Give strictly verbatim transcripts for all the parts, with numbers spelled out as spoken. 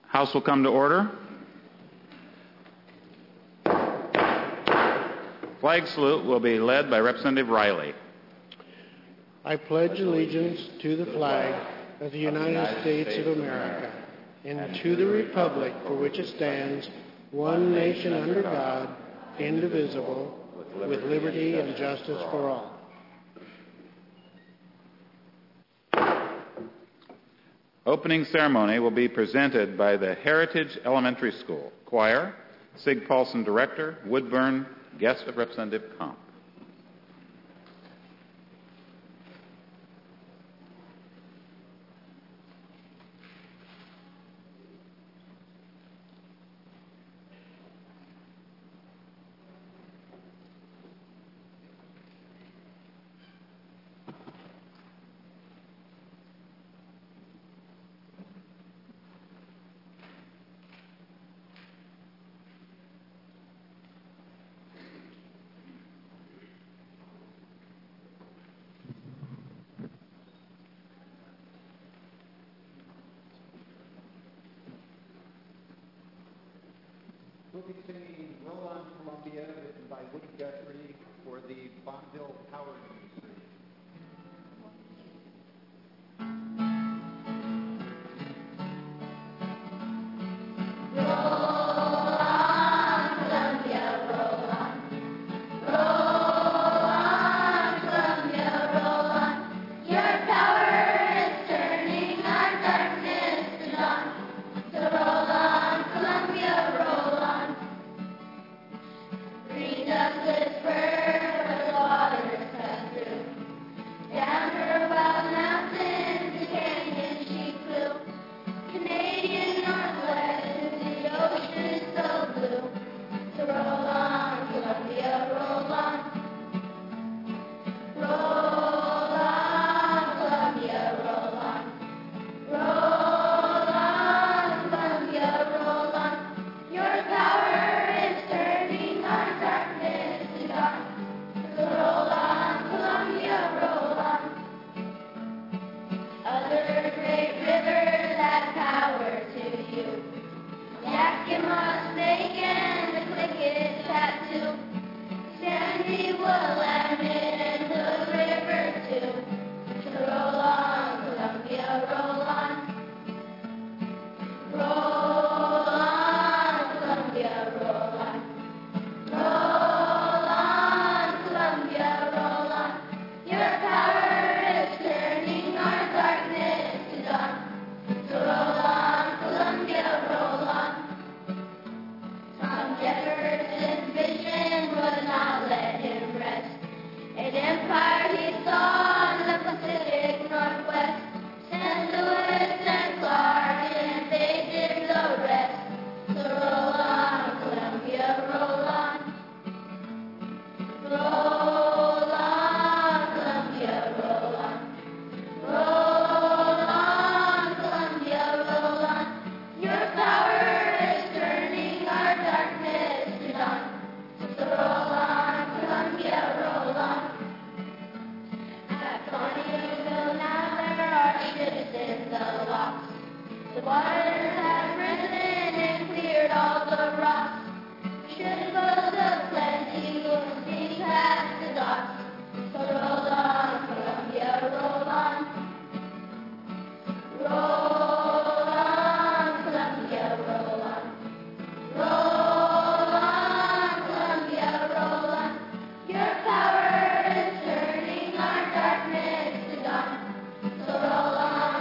House will come to order. Flag salute will be led by Representative Riley. I pledge allegiance to the flag of the United States of America and to the republic for which it stands, one nation under God, indivisible, with liberty and justice for all. Opening ceremony will be presented by the Heritage Elementary School Choir, Sig Paulson Director, Woodburn, guest of Representative Comp. We'll be singing Roll on Columbia, written by Woody Guthrie for the Bonneville Power Industry.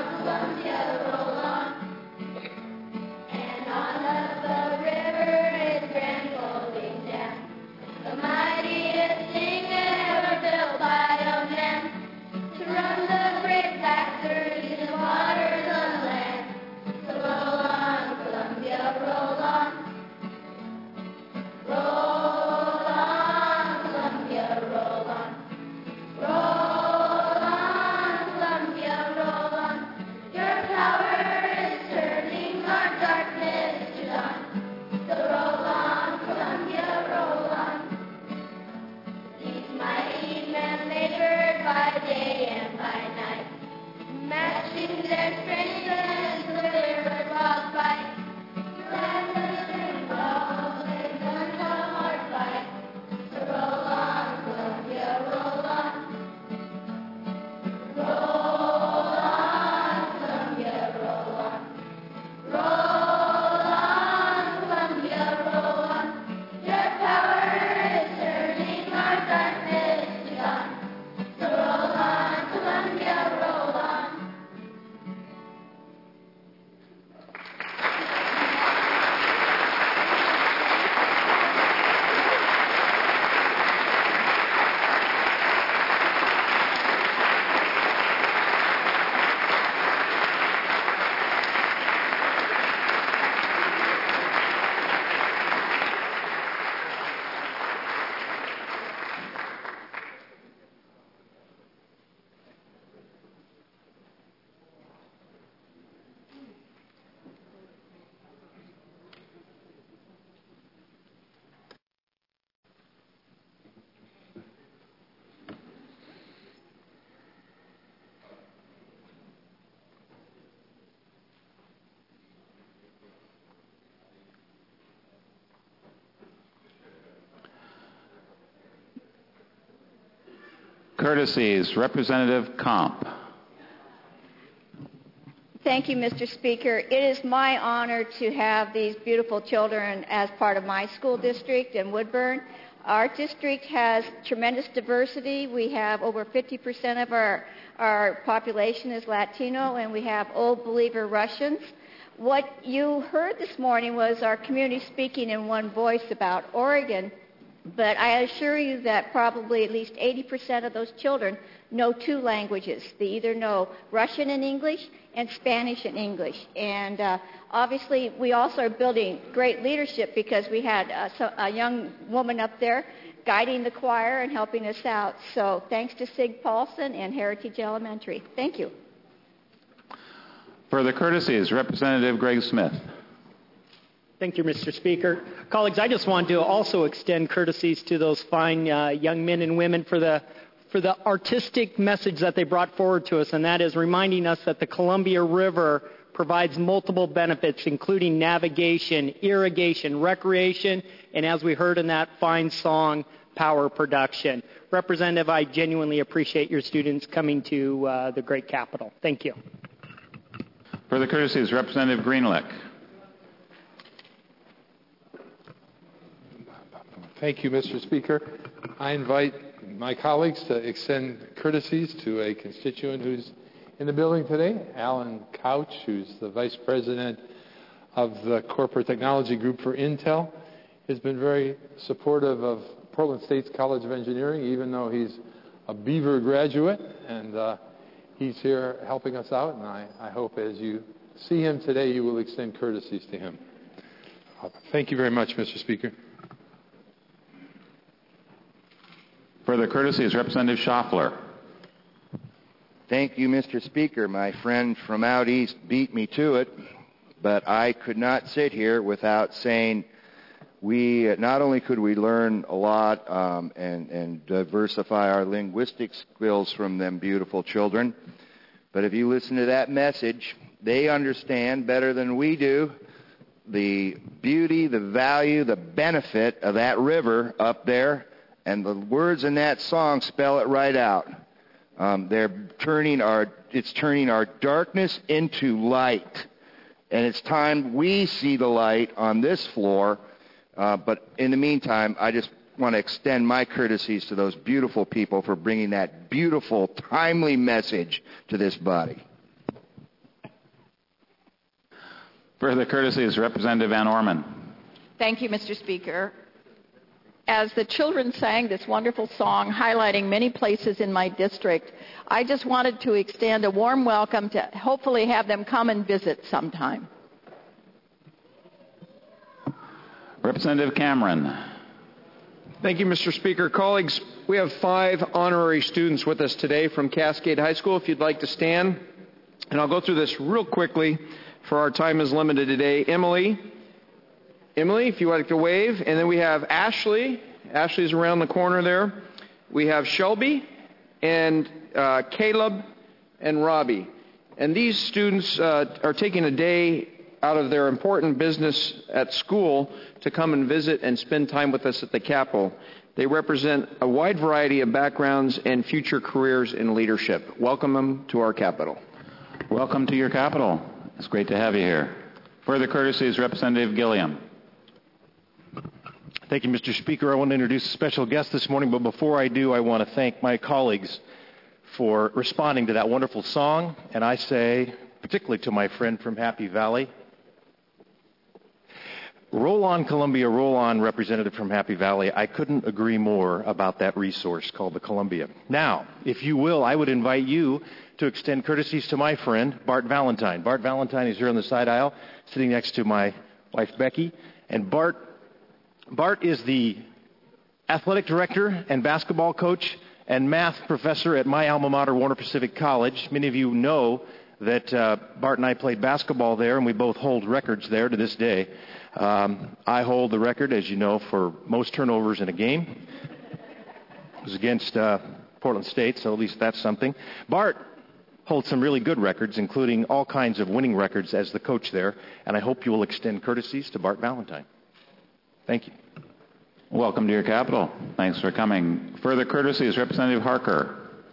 And on up the river courtesies, Representative Comp. Thank you, Mister Speaker. It is my honor to have these beautiful children as part of my school district in Woodburn. Our district has tremendous diversity. We have over fifty percent of our, our population is Latino, and we have old believer Russians. What you heard this morning was our community speaking in one voice about Oregon, but I assure you that probably at least eighty percent of those children know two languages. They either know Russian and English and Spanish and English. And uh, obviously, we also are building great leadership because we had uh, so, a young woman up there guiding the choir and helping us out. So thanks to Sig Paulson and Heritage Elementary. Thank you. Further courtesies, Representative Greg Smith. Thank you, Mister Speaker. Colleagues, I just want to also extend courtesies to those fine uh, young men and women for the for the artistic message that they brought forward to us, and that is reminding us that the Columbia River provides multiple benefits, including navigation, irrigation, recreation, and as we heard in that fine song, power production. Representative, I genuinely appreciate your students coming to uh, the great capital. Thank you. Further courtesies, Representative Greenlick. Thank you, Mister Speaker. I invite my colleagues to extend courtesies to a constituent who's in the building today, Alan Couch, who's the Vice President of the Corporate Technology Group for Intel. He's been very supportive of Portland State's College of Engineering, even though he's a Beaver graduate, and uh, he's here helping us out, and I, I hope as you see him today, you will extend courtesies to him. Uh, thank you very much, Mister Speaker. Further courtesies, Representative Schaffler. Thank you, Mister Speaker. My friend from out east beat me to it, but I could not sit here without saying we not only could we learn a lot um, and, and diversify our linguistic skills from them beautiful children, but if you listen to that message, they understand better than we do the beauty, the value, the benefit of that river up there. And the words in that song spell it right out. Um, they're turning our, it's turning our darkness into light. And it's time we see the light on this floor. Uh, but in the meantime, I just want to extend my courtesies to those beautiful people for bringing that beautiful, timely message to this body. Further courtesies, Representative Van Orman. Thank you, Mister Speaker. As the children sang this wonderful song highlighting many places in my district, I just wanted to extend a warm welcome to hopefully have them come and visit sometime. Representative Cameron. Thank you, Mister Speaker. Colleagues, we have five honorary students with us today from Cascade High School. If you'd like to stand, and I'll go through this real quickly for our time is limited today. Emily. Emily, if you would like to wave. And then we have Ashley. Ashley's around the corner there. We have Shelby and uh, Caleb and Robbie. And these students uh, are taking a day out of their important business at school to come and visit and spend time with us at the Capitol. They represent a wide variety of backgrounds and future careers in leadership. Welcome them to our Capitol. Welcome to your Capitol. It's great to have you here. Further courtesies, Representative Gilliam. Thank you, Mister Speaker. I want to introduce a special guest this morning, but before I do, I want to thank my colleagues for responding to that wonderful song, and I say, particularly to my friend from Happy Valley, roll on, Columbia, roll on, Representative from Happy Valley. I couldn't agree more about that resource called the Columbia. Now, if you will, I would invite you to extend courtesies to my friend, Bart Valentine. Bart Valentine is here on the side aisle, sitting next to my wife, Becky, and Bart Bart is the athletic director and basketball coach and math professor at my alma mater, Warner Pacific College. Many of you know that uh, Bart and I played basketball there, and we both hold records there to this day. Um, I hold the record, as you know, for most turnovers in a game. It was against uh, Portland State, so at least that's something. Bart holds some really good records, including all kinds of winning records as the coach there, and I hope you will extend courtesies to Bart Valentine. Thank you. Welcome to your Capitol. Thanks for coming. Further courtesies, Representative Harker.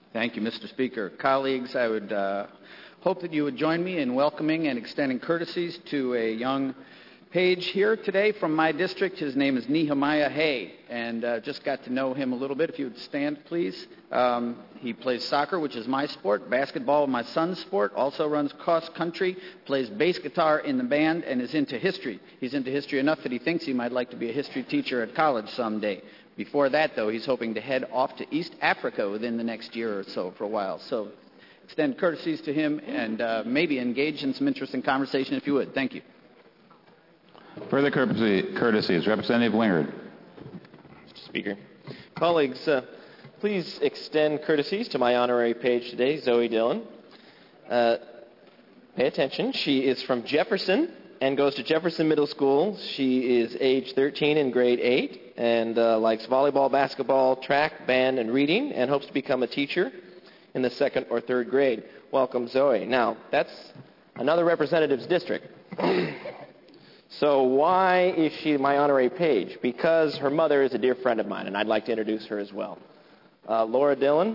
Thank you, Mister Speaker. Colleagues, I would uh, hope that you would join me in welcoming and extending courtesies to a young page here today from my district. His name is Nehemiah Hay, and uh, just got to know him a little bit. If you would stand, please. Um, he plays soccer, which is my sport, basketball, my son's sport, also runs cross country, plays bass guitar in the band, and is into history. He's into history enough that he thinks he might like to be a history teacher at college someday. Before that, though, he's hoping to head off to East Africa within the next year or so for a while. So extend courtesies to him and uh, maybe engage in some interesting conversation if you would. Thank you. Further courtesy, courtesies. Representative Wingard. Mister Speaker. Colleagues, uh, please extend courtesies to my honorary page today, Zoe Dillon. Uh, pay attention. She is from Jefferson and goes to Jefferson Middle School. She is age thirteen in grade eight and uh, likes volleyball, basketball, track, band, and reading, and hopes to become a teacher in the second or third grade. Welcome, Zoe. Now, that's another representative's district. So why is she my honorary page? Because her mother is a dear friend of mine, and I'd like to introduce her as well. Uh, Laura Dillon.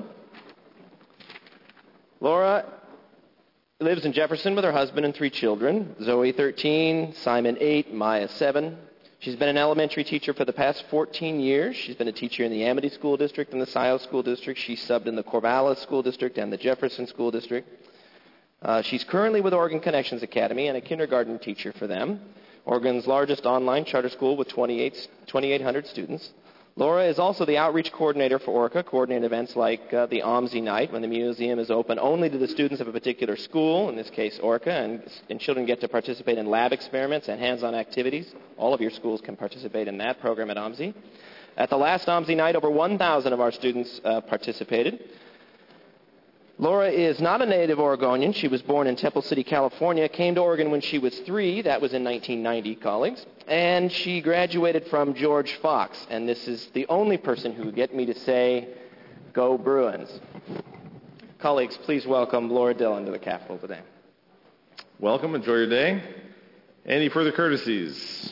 Laura lives in Jefferson with her husband and three children, Zoe thirteen, Simon eight, Maya seven. She's been an elementary teacher for the past fourteen years. She's been a teacher in the Amity School District and the Scioto School District. She subbed in the Corvallis School District and the Jefferson School District. Uh, she's currently with Oregon Connections Academy and a kindergarten teacher for them, Oregon's largest online charter school with twenty-eight hundred students. Laura is also the outreach coordinator for ORCA, coordinating events like uh, the OMSI night, when the museum is open only to the students of a particular school, in this case ORCA, and, and children get to participate in lab experiments and hands-on activities. All of your schools can participate in that program at OMSI. At the last OMSI night, over one thousand of our students uh, participated. Laura is not a native Oregonian. She was born in Temple City, California, came to Oregon when she was three. That was in nineteen ninety, colleagues. And she graduated from George Fox. And this is the only person who would get me to say, go Bruins. Colleagues, please welcome Laura Dillon to the Capitol today. Welcome. Enjoy your day. Any further courtesies?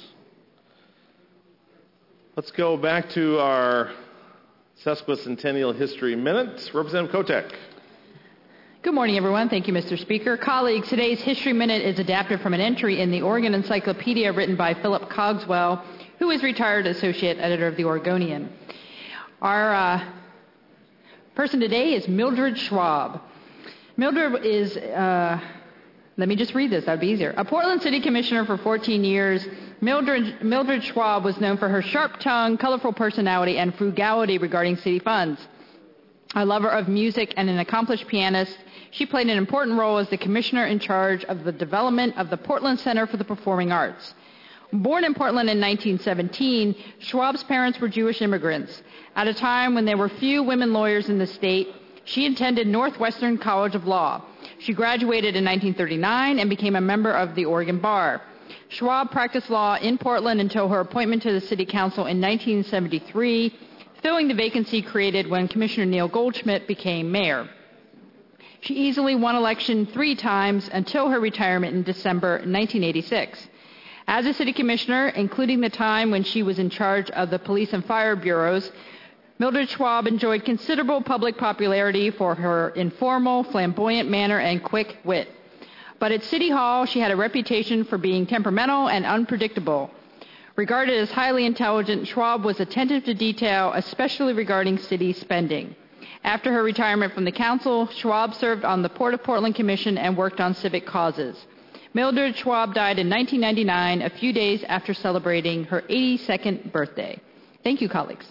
Let's go back to our sesquicentennial history minute. Representative Kotek. Good morning, everyone. Thank you, Mister Speaker. Colleagues, today's History Minute is adapted from an entry in the Oregon Encyclopedia written by Philip Cogswell, who is retired associate editor of the Oregonian. Our uh, person today is Mildred Schwab. Mildred is, uh, let me just read this, that would be easier. A Portland City Commissioner for fourteen years, Mildred, Mildred Schwab was known for her sharp tongue, colorful personality, and frugality regarding city funds. A lover of music and an accomplished pianist, she played an important role as the commissioner in charge of the development of the Portland Center for the Performing Arts. Born in Portland in nineteen seventeen, Schwab's parents were Jewish immigrants. At a time when there were few women lawyers in the state, she attended Northwestern College of Law. She graduated in nineteen thirty-nine and became a member of the Oregon Bar. Schwab practiced law in Portland until her appointment to the City Council in nineteen seventy-three, filling the vacancy created when Commissioner Neil Goldschmidt became mayor. She easily won election three times until her retirement in December nineteen eighty-six. As a city commissioner, including the time when she was in charge of the police and fire bureaus, Mildred Schwab enjoyed considerable public popularity for her informal, flamboyant manner and quick wit. But at City Hall, she had a reputation for being temperamental and unpredictable. Regarded as highly intelligent, Schwab was attentive to detail, especially regarding city spending. After her retirement from the council, Schwab served on the Port of Portland Commission and worked on civic causes. Mildred Schwab died in nineteen ninety-nine, a few days after celebrating her eighty-second birthday. Thank you, colleagues.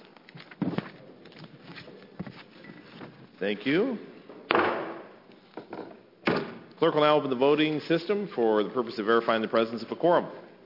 Thank you. Clerk will now open the voting system for the purpose of verifying the presence of a quorum.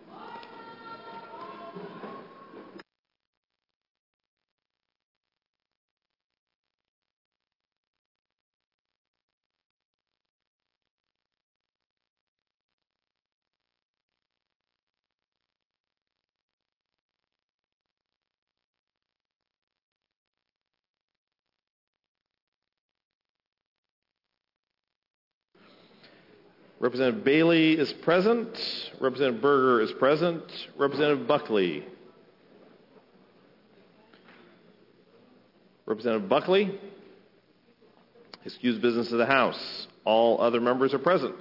Representative Bailey is present. Representative Berger is present. Representative Buckley. Representative Buckley. Excused business of the House. All other members are present.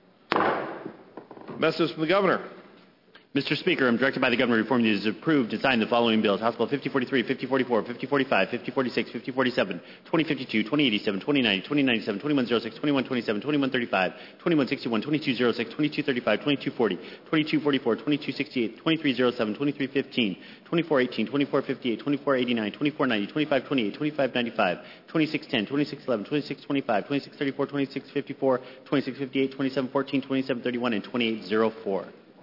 Message from the Governor. Mister Speaker, I'm directed by the Governor to inform you it is approved to sign the following bills: House Bill fifty forty-three, fifty forty-four, fifty forty-five, fifty forty-six, fifty forty-seven, twenty fifty-two, twenty eighty-seven, twenty ninety, twenty ninety-seven, twenty-one oh six, twenty-one twenty-seven, twenty-one thirty-five, twenty-one sixty-one, twenty-two oh six, twenty-two thirty-five, twenty-two forty, twenty-two forty-four, twenty-two sixty-eight, twenty-three oh seven, twenty-three fifteen, twenty-four eighteen, twenty-four fifty-eight, twenty-four eighty-nine, twenty-four ninety, twenty-five twenty-eight, twenty-five ninety-five, twenty-six ten, twenty-six eleven, twenty-six twenty-five, twenty-six thirty-four, twenty-six fifty-four, twenty-six fifty-eight, twenty-seven fourteen, twenty-seven thirty-one, and twenty-eight oh four.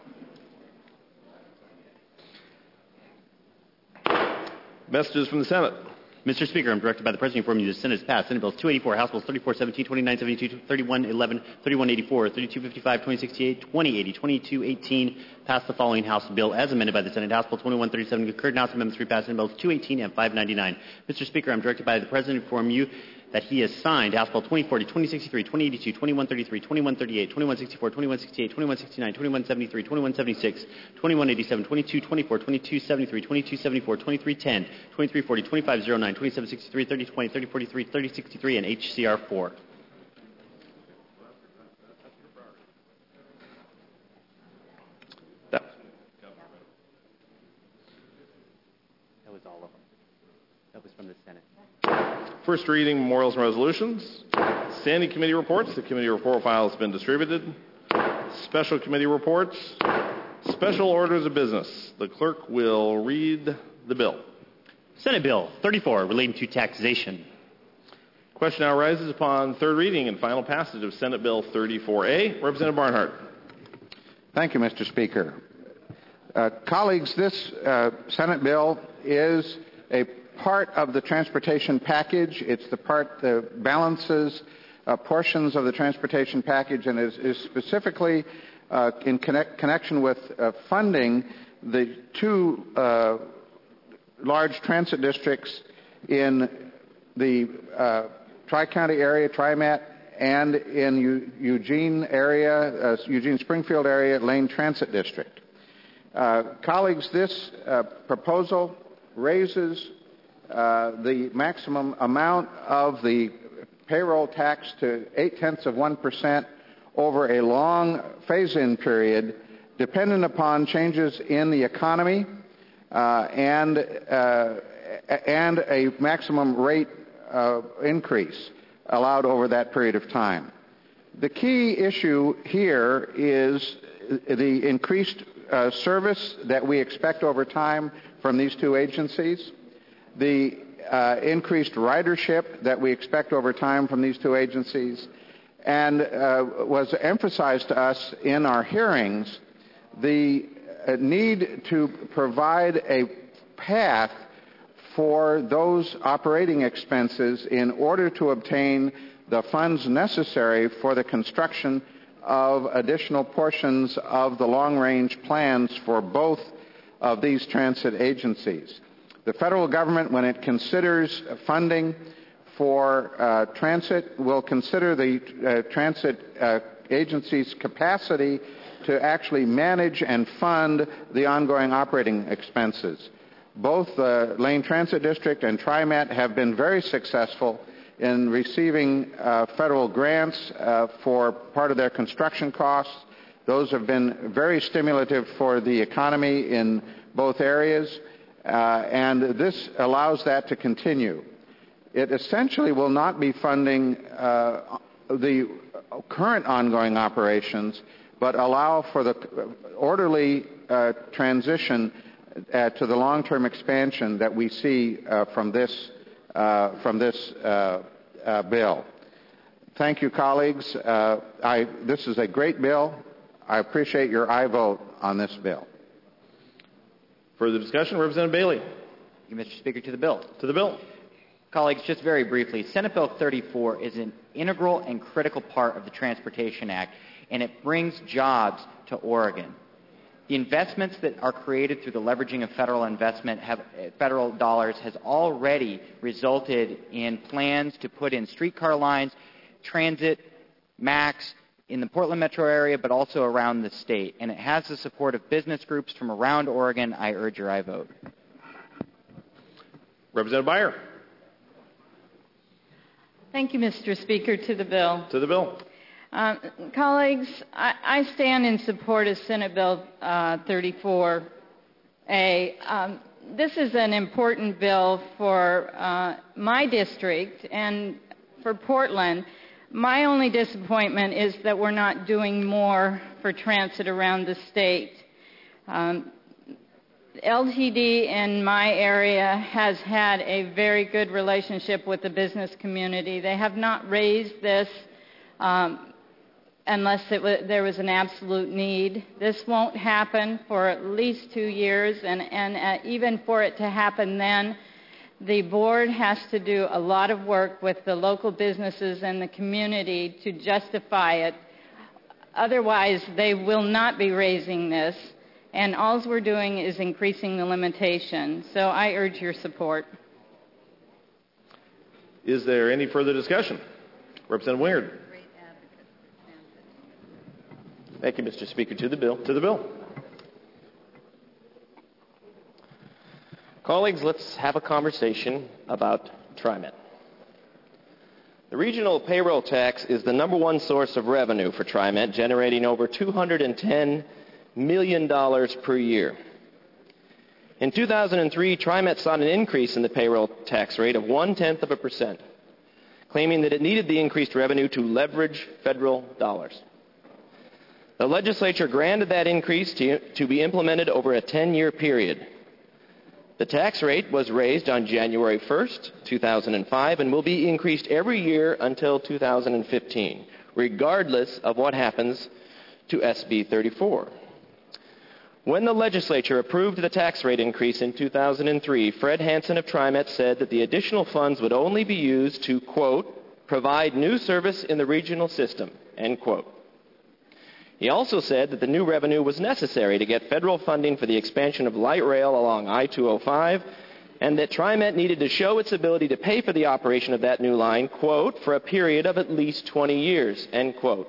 Messages from the Senate. Mister Speaker, I'm directed by the President to inform you the Senate has passed Senate Bills two eighty-four, House Bills thirty-four seventeen, twenty-nine seventy-two, thirty-one eleven, thirty-one eighty-four, thirty-two fifty-five, twenty sixty-eight, twenty eighty, twenty-two eighteen. Passed the following House bill as amended by the Senate. House Bill twenty-one thirty-seven concurred, and House Amendments three passed Senate Bills two eighteen and five ninety-nine. Mister Speaker, I'm directed by the President to inform you that he has signed House Bill twenty forty, twenty sixty-three, twenty eighty-two, twenty-one thirty-three, twenty-one thirty-eight, twenty-one sixty-four, twenty-one sixty-eight, twenty-one sixty-nine, twenty-one seventy-three, twenty-one seventy-six, twenty-one eighty-seven, twenty-two twenty-four, twenty-two seventy-three, twenty-two seventy-four, twenty-three ten, twenty-three forty, twenty-five oh nine, twenty-seven sixty-three, thirty twenty, thirty forty-three, thirty sixty-three, and H C R four. That was all of them. That was from the Senate. First reading, memorials and resolutions. Standing committee reports. The committee report file has been distributed. Special committee reports. Special orders of business. The clerk will read the bill. Senate Bill thirty-four, relating to taxation. Question now arises upon third reading and final passage of Senate Bill thirty-four A. Representative Barnhart. Thank you, Mister Speaker. Uh, colleagues, this uh, Senate bill is a part of the transportation package. It's the part that balances uh, portions of the transportation package and is, is specifically uh, in connect, connection with uh, funding the two uh, large transit districts in the uh, Tri-County area, TriMet, and in U- Eugene area, uh, Eugene Springfield area, Lane Transit District. Uh, colleagues, this uh, proposal raises uh, the maximum amount of the payroll tax to eight-tenths of one percent over a long phase-in period, dependent upon changes in the economy uh, and, uh, and a maximum rate uh, increase allowed over that period of time. The key issue here is the increased uh, service that we expect over time from these two agencies, the uh, increased ridership that we expect over time from these two agencies, and uh, was emphasized to us in our hearings, the uh, need to provide a path for those operating expenses in order to obtain the funds necessary for the construction of additional portions of the long-range plans for both of these transit agencies. The federal government, when it considers funding for uh, transit, will consider the uh, transit uh, agency's capacity to actually manage and fund the ongoing operating expenses. Both the Lane Transit District and TriMet have been very successful in receiving uh, federal grants uh, for part of their construction costs. Those have been very stimulative for the economy in both areas, uh, and this allows that to continue. It essentially will not be funding uh, the current ongoing operations, but allow for the orderly uh, transition uh, to the long-term expansion that we see uh, from this uh, from this uh, uh, bill. Thank you, colleagues. Uh, I, this is a great bill. I appreciate your aye vote on this bill. Further discussion, Representative Bailey. Thank you, Mister Speaker. To the bill. To the bill. Colleagues, just very briefly, Senate Bill thirty-four is an integral and critical part of the Transportation Act, and it brings jobs to Oregon. The investments that are created through the leveraging of federal investment, have, federal dollars, has already resulted in plans to put in streetcar lines, transit, MAX, in the Portland metro area, but also around the state. And it has the support of business groups from around Oregon. I urge your aye vote. Representative Beyer. Thank you, Mister Speaker. To the bill. To the bill. Uh, colleagues, I, I stand in support of Senate Bill uh, thirty-four A. Um, this is an important bill for uh, my district and for Portland. My only disappointment is that we're not doing more for transit around the state. Um, L T D in my area has had a very good relationship with the business community. They have not raised this um, unless it w- there was an absolute need. This won't happen for at least two years, and, and uh, even for it to happen then, the board has to do a lot of work with the local businesses and the community to justify it. Otherwise, they will not be raising this, and all we're doing is increasing the limitation. So I urge your support. Is there any further discussion? Representative Wingard. Thank you, Mister Speaker. To the bill. To the bill. Colleagues, let's have a conversation about TriMet. The regional payroll tax is the number one source of revenue for TriMet, generating over two hundred ten million dollars per year. In two thousand three, TriMet sought an increase in the payroll tax rate of one-tenth of a percent, claiming that it needed the increased revenue to leverage federal dollars. The legislature granted that increase to, to be implemented over a ten-year period. The tax rate was raised on January first, two thousand five, and will be increased every year until two thousand fifteen, regardless of what happens to S B thirty-four. When the legislature approved the tax rate increase in two thousand three, Fred Hansen of TriMet said that the additional funds would only be used to, quote, provide new service in the regional system, end quote. He also said that the new revenue was necessary to get federal funding for the expansion of light rail along I two oh five, and that TriMet needed to show its ability to pay for the operation of that new line, quote, for a period of at least twenty years, end quote.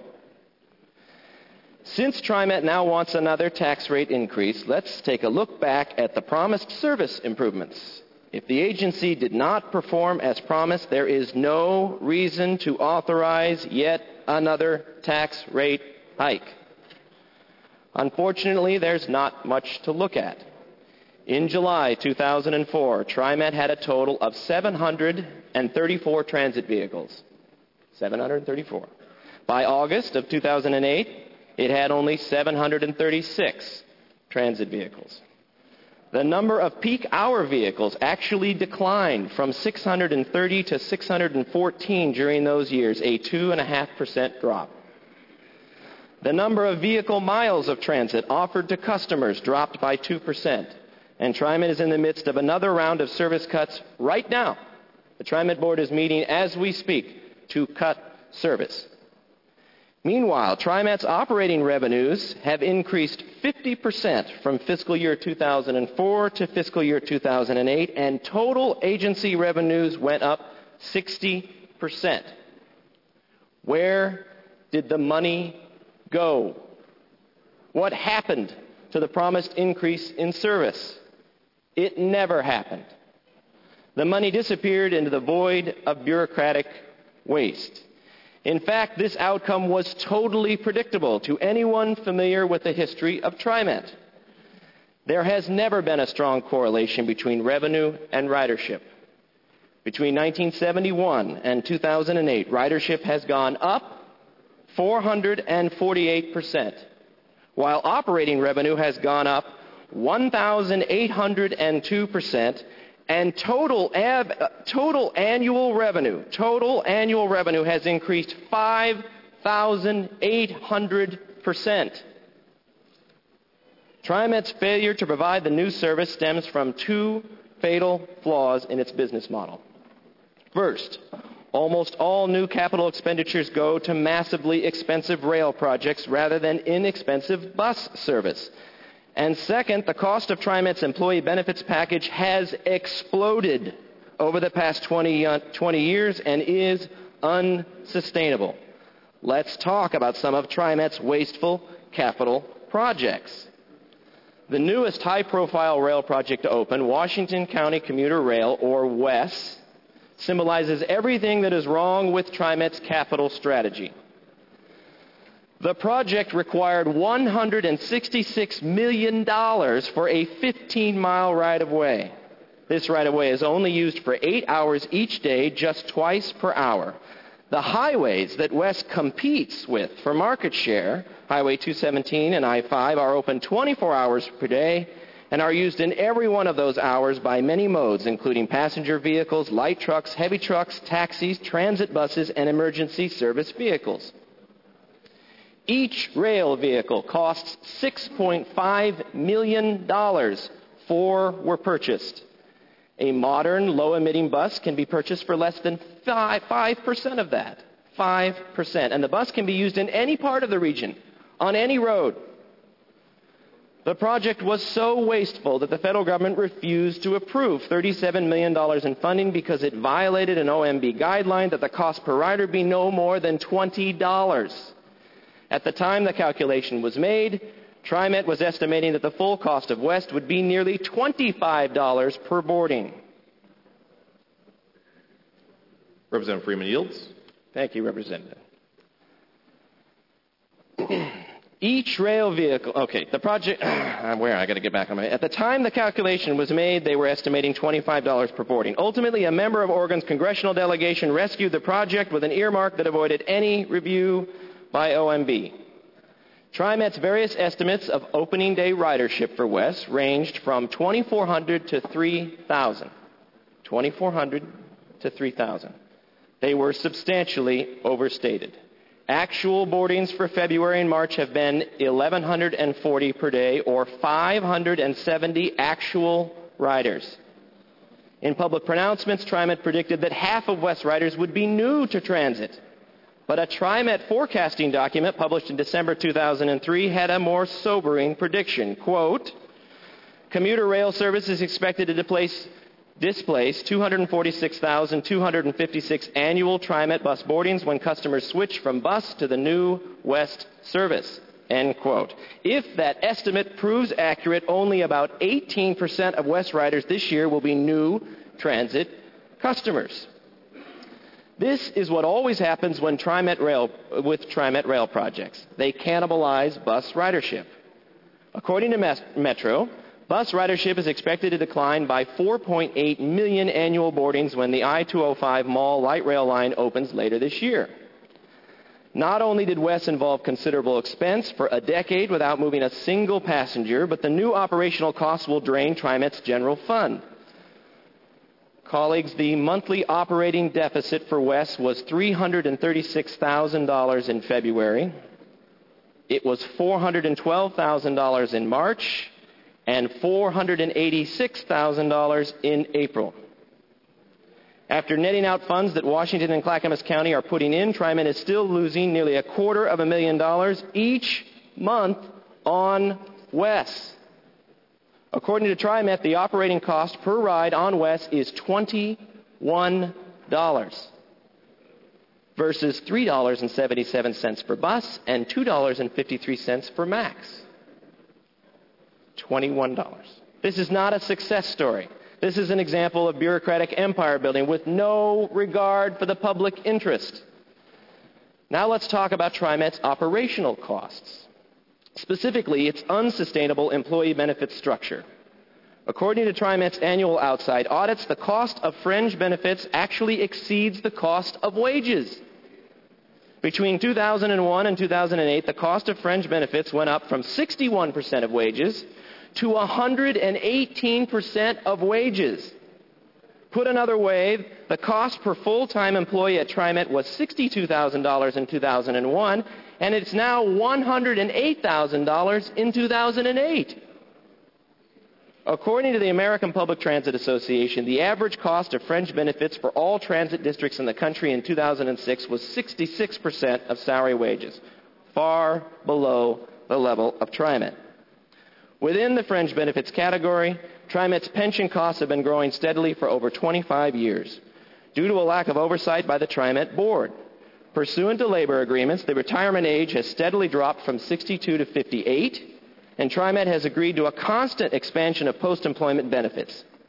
Since TriMet now wants another tax rate increase, let's take a look back at the promised service improvements. If the agency did not perform as promised, there is no reason to authorize yet another tax rate hike. Unfortunately, there's not much to look at. In July two thousand four, TriMet had a total of seven hundred thirty-four transit vehicles. seven hundred thirty-four. By August of two thousand eight, it had only seven hundred thirty-six transit vehicles. The number of peak hour vehicles actually declined from six hundred thirty to six hundred fourteen during those years, a two point five percent drop. The number of vehicle miles of transit offered to customers dropped by two percent. And TriMet is in the midst of another round of service cuts right now. The TriMet board is meeting as we speak to cut service. Meanwhile, TriMet's operating revenues have increased fifty percent from fiscal year two thousand four to fiscal year two thousand eight, and total agency revenues went up sixty percent. Where did the money go? What happened to the promised increase in service? It never happened. The money disappeared into the void of bureaucratic waste. In fact, this outcome was totally predictable to anyone familiar with the history of TriMet. There has never been a strong correlation between revenue and ridership. Between nineteen seventy-one and two thousand eight, ridership has gone up four hundred forty-eight percent, while operating revenue has gone up one thousand eight hundred two percent, and total, ab, uh, total annual revenue, total annual revenue has increased five thousand eight hundred percent. TriMet's failure to provide the new service stems from two fatal flaws in its business model. First, almost all new capital expenditures go to massively expensive rail projects rather than inexpensive bus service. And second, the cost of TriMet's employee benefits package has exploded over the past twenty, uh, twenty years and is unsustainable. Let's talk about some of TriMet's wasteful capital projects. The newest high-profile rail project to open, Washington County Commuter Rail, or W E S, symbolizes everything that is wrong with TriMet's capital strategy. The project required one hundred sixty-six million dollars for a fifteen-mile right-of-way. This right-of-way is only used for eight hours each day, just twice per hour. The highways that West competes with for market share, Highway two seventeen and I five, are open twenty-four hours per day and are used in every one of those hours by many modes, including passenger vehicles, light trucks, heavy trucks, taxis, transit buses, and emergency service vehicles. Each rail vehicle costs six point five million dollars. Four were purchased. A modern low-emitting bus can be purchased for less than five percent of that. five percent. And the bus can be used in any part of the region, on any road. The project was so wasteful that the federal government refused to approve thirty-seven million dollars in funding because it violated an O M B guideline that the cost per rider be no more than twenty dollars. At the time the calculation was made, TriMet was estimating that the full cost of West would be nearly twenty-five dollars per boarding. Representative Freeman yields. Thank you, Representative. Each rail vehicle, okay, the project, I'm where, I got to get back on my, at the time the calculation was made, they were estimating twenty-five dollars per boarding. Ultimately, a member of Oregon's congressional delegation rescued the project with an earmark that avoided any review by O M B. TriMet's various estimates of opening day ridership for West ranged from twenty-four hundred to three thousand. twenty-four hundred to three thousand. They were substantially overstated. Actual boardings for February and March have been one thousand one hundred forty per day, or five hundred seventy actual riders. In public pronouncements, TriMet predicted that half of West riders would be new to transit. But a TriMet forecasting document published in December two thousand three had a more sobering prediction. Quote, commuter rail service is expected to displace, displace two hundred forty-six thousand two hundred fifty-six annual TriMet bus boardings when customers switch from bus to the new West service. End quote. If that estimate proves accurate, only about eighteen percent of West riders this year will be new transit customers. This is what always happens when TriMet rail, with TriMet rail projects. They cannibalize bus ridership. According to Metro, bus ridership is expected to decline by four point eight million annual boardings when the I two oh five Mall light rail line opens later this year. Not only did West involve considerable expense for a decade without moving a single passenger, but the new operational costs will drain TriMet's general fund. Colleagues, the monthly operating deficit for West was three hundred thirty-six thousand dollars in February. It was four hundred twelve thousand dollars in March and four hundred eighty-six thousand dollars in April. After netting out funds that Washington and Clackamas County are putting in, TriMet is still losing nearly a quarter of a million dollars each month on West. According to TriMet, the operating cost per ride on West is twenty-one dollars versus three dollars and seventy-seven cents per bus and two dollars and fifty-three cents for Max. twenty-one dollars. This is not a success story. This is an example of bureaucratic empire building with no regard for the public interest. Now let's talk about TriMet's operational costs. Specifically, its unsustainable employee benefits structure. According to TriMet's annual outside audits, the cost of fringe benefits actually exceeds the cost of wages. Between two thousand one and two thousand eight, the cost of fringe benefits went up from sixty-one percent of wages to one hundred eighteen percent of wages. Put another way, the cost per full-time employee at TriMet was sixty-two thousand dollars in two thousand one, and it's now one hundred eight thousand dollars in two thousand eight. According to the American Public Transit Association, the average cost of fringe benefits for all transit districts in the country in two thousand six was sixty-six percent of salary wages, far below the level of TriMet. Within the fringe benefits category, TriMet's pension costs have been growing steadily for over twenty-five years due to a lack of oversight by the TriMet board. Pursuant to labor agreements, the retirement age has steadily dropped from sixty-two to fifty-eight, and TriMet has agreed to a constant expansion of post-employment benefits.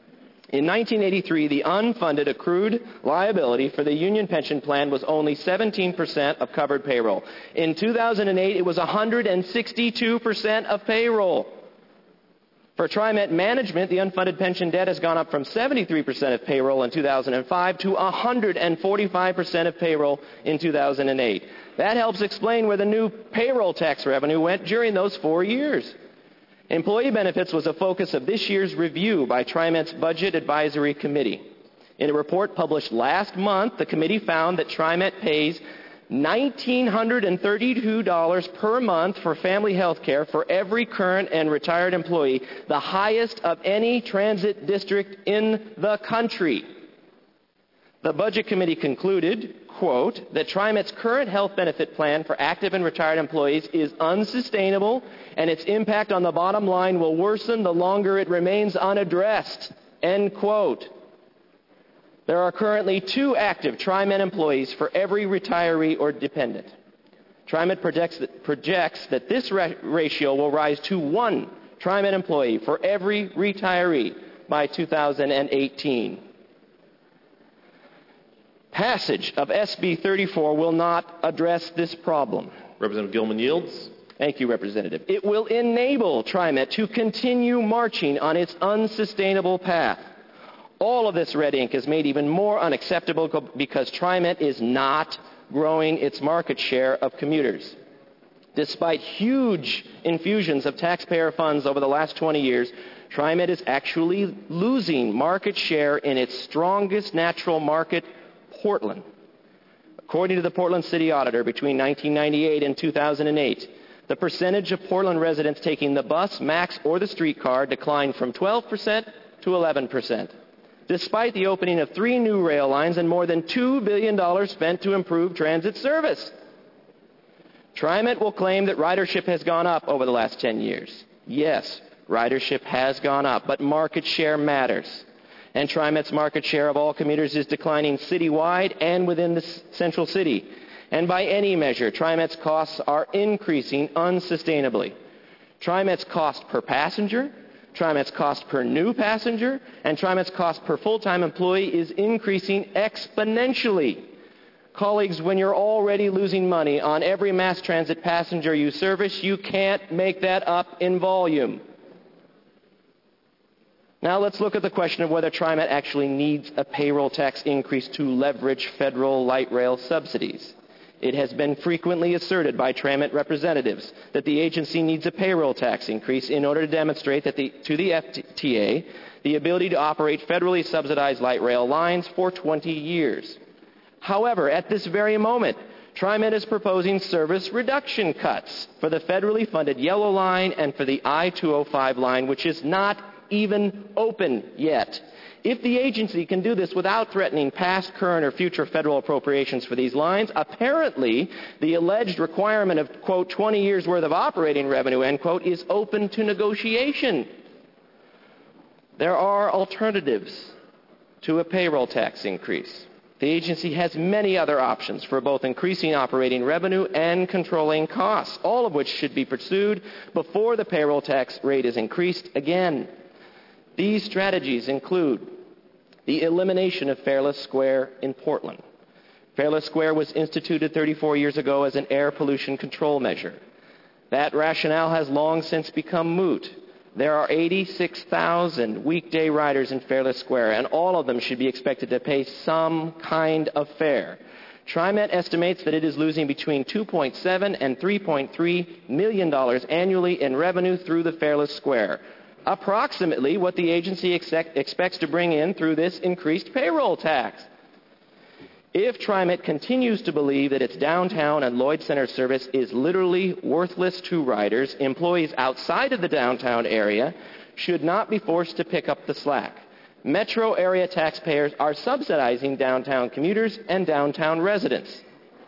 In nineteen eighty-three, the unfunded accrued liability for the union pension plan was only seventeen percent of covered payroll. In two thousand eight, it was one hundred sixty-two percent of payroll. For TriMet management, the unfunded pension debt has gone up from seventy-three percent of payroll in two thousand five to one hundred forty-five percent of payroll in two thousand eight. That helps explain where the new payroll tax revenue went during those four years. Employee benefits was a focus of this year's review by TriMet's Budget Advisory Committee. In a report published last month, the committee found that TriMet pays one thousand nine hundred thirty-two dollars per month for family health care for every current and retired employee, the highest of any transit district in the country. The Budget Committee concluded, quote, that TriMet's current health benefit plan for active and retired employees is unsustainable, and its impact on the bottom line will worsen the longer it remains unaddressed, end quote. There are currently two active TriMet employees for every retiree or dependent. TriMet projects that, projects that this ra- ratio will rise to one TriMet employee for every retiree by two thousand eighteen. Passage of S B thirty-four will not address this problem. Representative Gilman yields. Thank you, Representative. It will enable TriMet to continue marching on its unsustainable path. All of this red ink is made even more unacceptable because TriMet is not growing its market share of commuters. Despite huge infusions of taxpayer funds over the last twenty years, TriMet is actually losing market share in its strongest natural market, Portland. According to the Portland City Auditor, between nineteen ninety-eight and two thousand eight, the percentage of Portland residents taking the bus, MAX, or the streetcar declined from twelve percent to eleven percent, despite the opening of three new rail lines and more than two billion dollars spent to improve transit service. TriMet will claim that ridership has gone up over the last ten years. Yes, ridership has gone up, but market share matters. And TriMet's market share of all commuters is declining citywide and within the central city. And by any measure, TriMet's costs are increasing unsustainably. TriMet's cost per passenger, TriMet's cost per new passenger, and TriMet's cost per full-time employee is increasing exponentially. Colleagues, when you're already losing money on every mass transit passenger you service, you can't make that up in volume. Now let's look at the question of whether TriMet actually needs a payroll tax increase to leverage federal light rail subsidies. It has been frequently asserted by TriMet representatives that the agency needs a payroll tax increase in order to demonstrate that the, to the F T A the ability to operate federally subsidized light rail lines for twenty years. However, at this very moment, TriMet is proposing service reduction cuts for the federally funded Yellow Line and for the I two oh five line, which is not even open yet. If the agency can do this without threatening past, current, or future federal appropriations for these lines, apparently the alleged requirement of, quote, twenty years worth of operating revenue, end quote, is open to negotiation. There are alternatives to a payroll tax increase. The agency has many other options for both increasing operating revenue and controlling costs, all of which should be pursued before the payroll tax rate is increased again. These strategies include the elimination of Fairless Square in Portland. Fairless Square was instituted thirty-four years ago as an air pollution control measure. That rationale has long since become moot. There are eighty-six thousand weekday riders in Fairless Square, and all of them should be expected to pay some kind of fare. TriMet estimates that it is losing between two point seven and three point three million dollars annually in revenue through the Fairless Square, approximately what the agency expect, expects to bring in through this increased payroll tax. If TriMet continues to believe that its downtown and Lloyd Center service is literally worthless to riders, employees outside of the downtown area should not be forced to pick up the slack. Metro area taxpayers are subsidizing downtown commuters and downtown residents.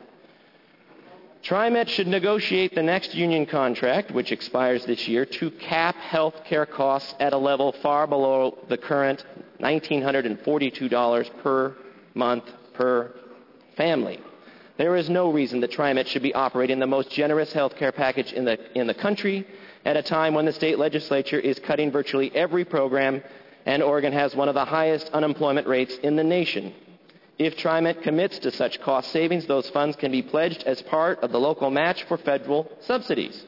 TriMet should negotiate the next union contract, which expires this year, to cap health care costs at a level far below the current one thousand nine hundred forty-two dollars per month per family. There is no reason that TriMet should be operating the most generous health care package in the, in the country at a time when the state legislature is cutting virtually every program and Oregon has one of the highest unemployment rates in the nation. If TriMet commits to such cost savings, those funds can be pledged as part of the local match for federal subsidies.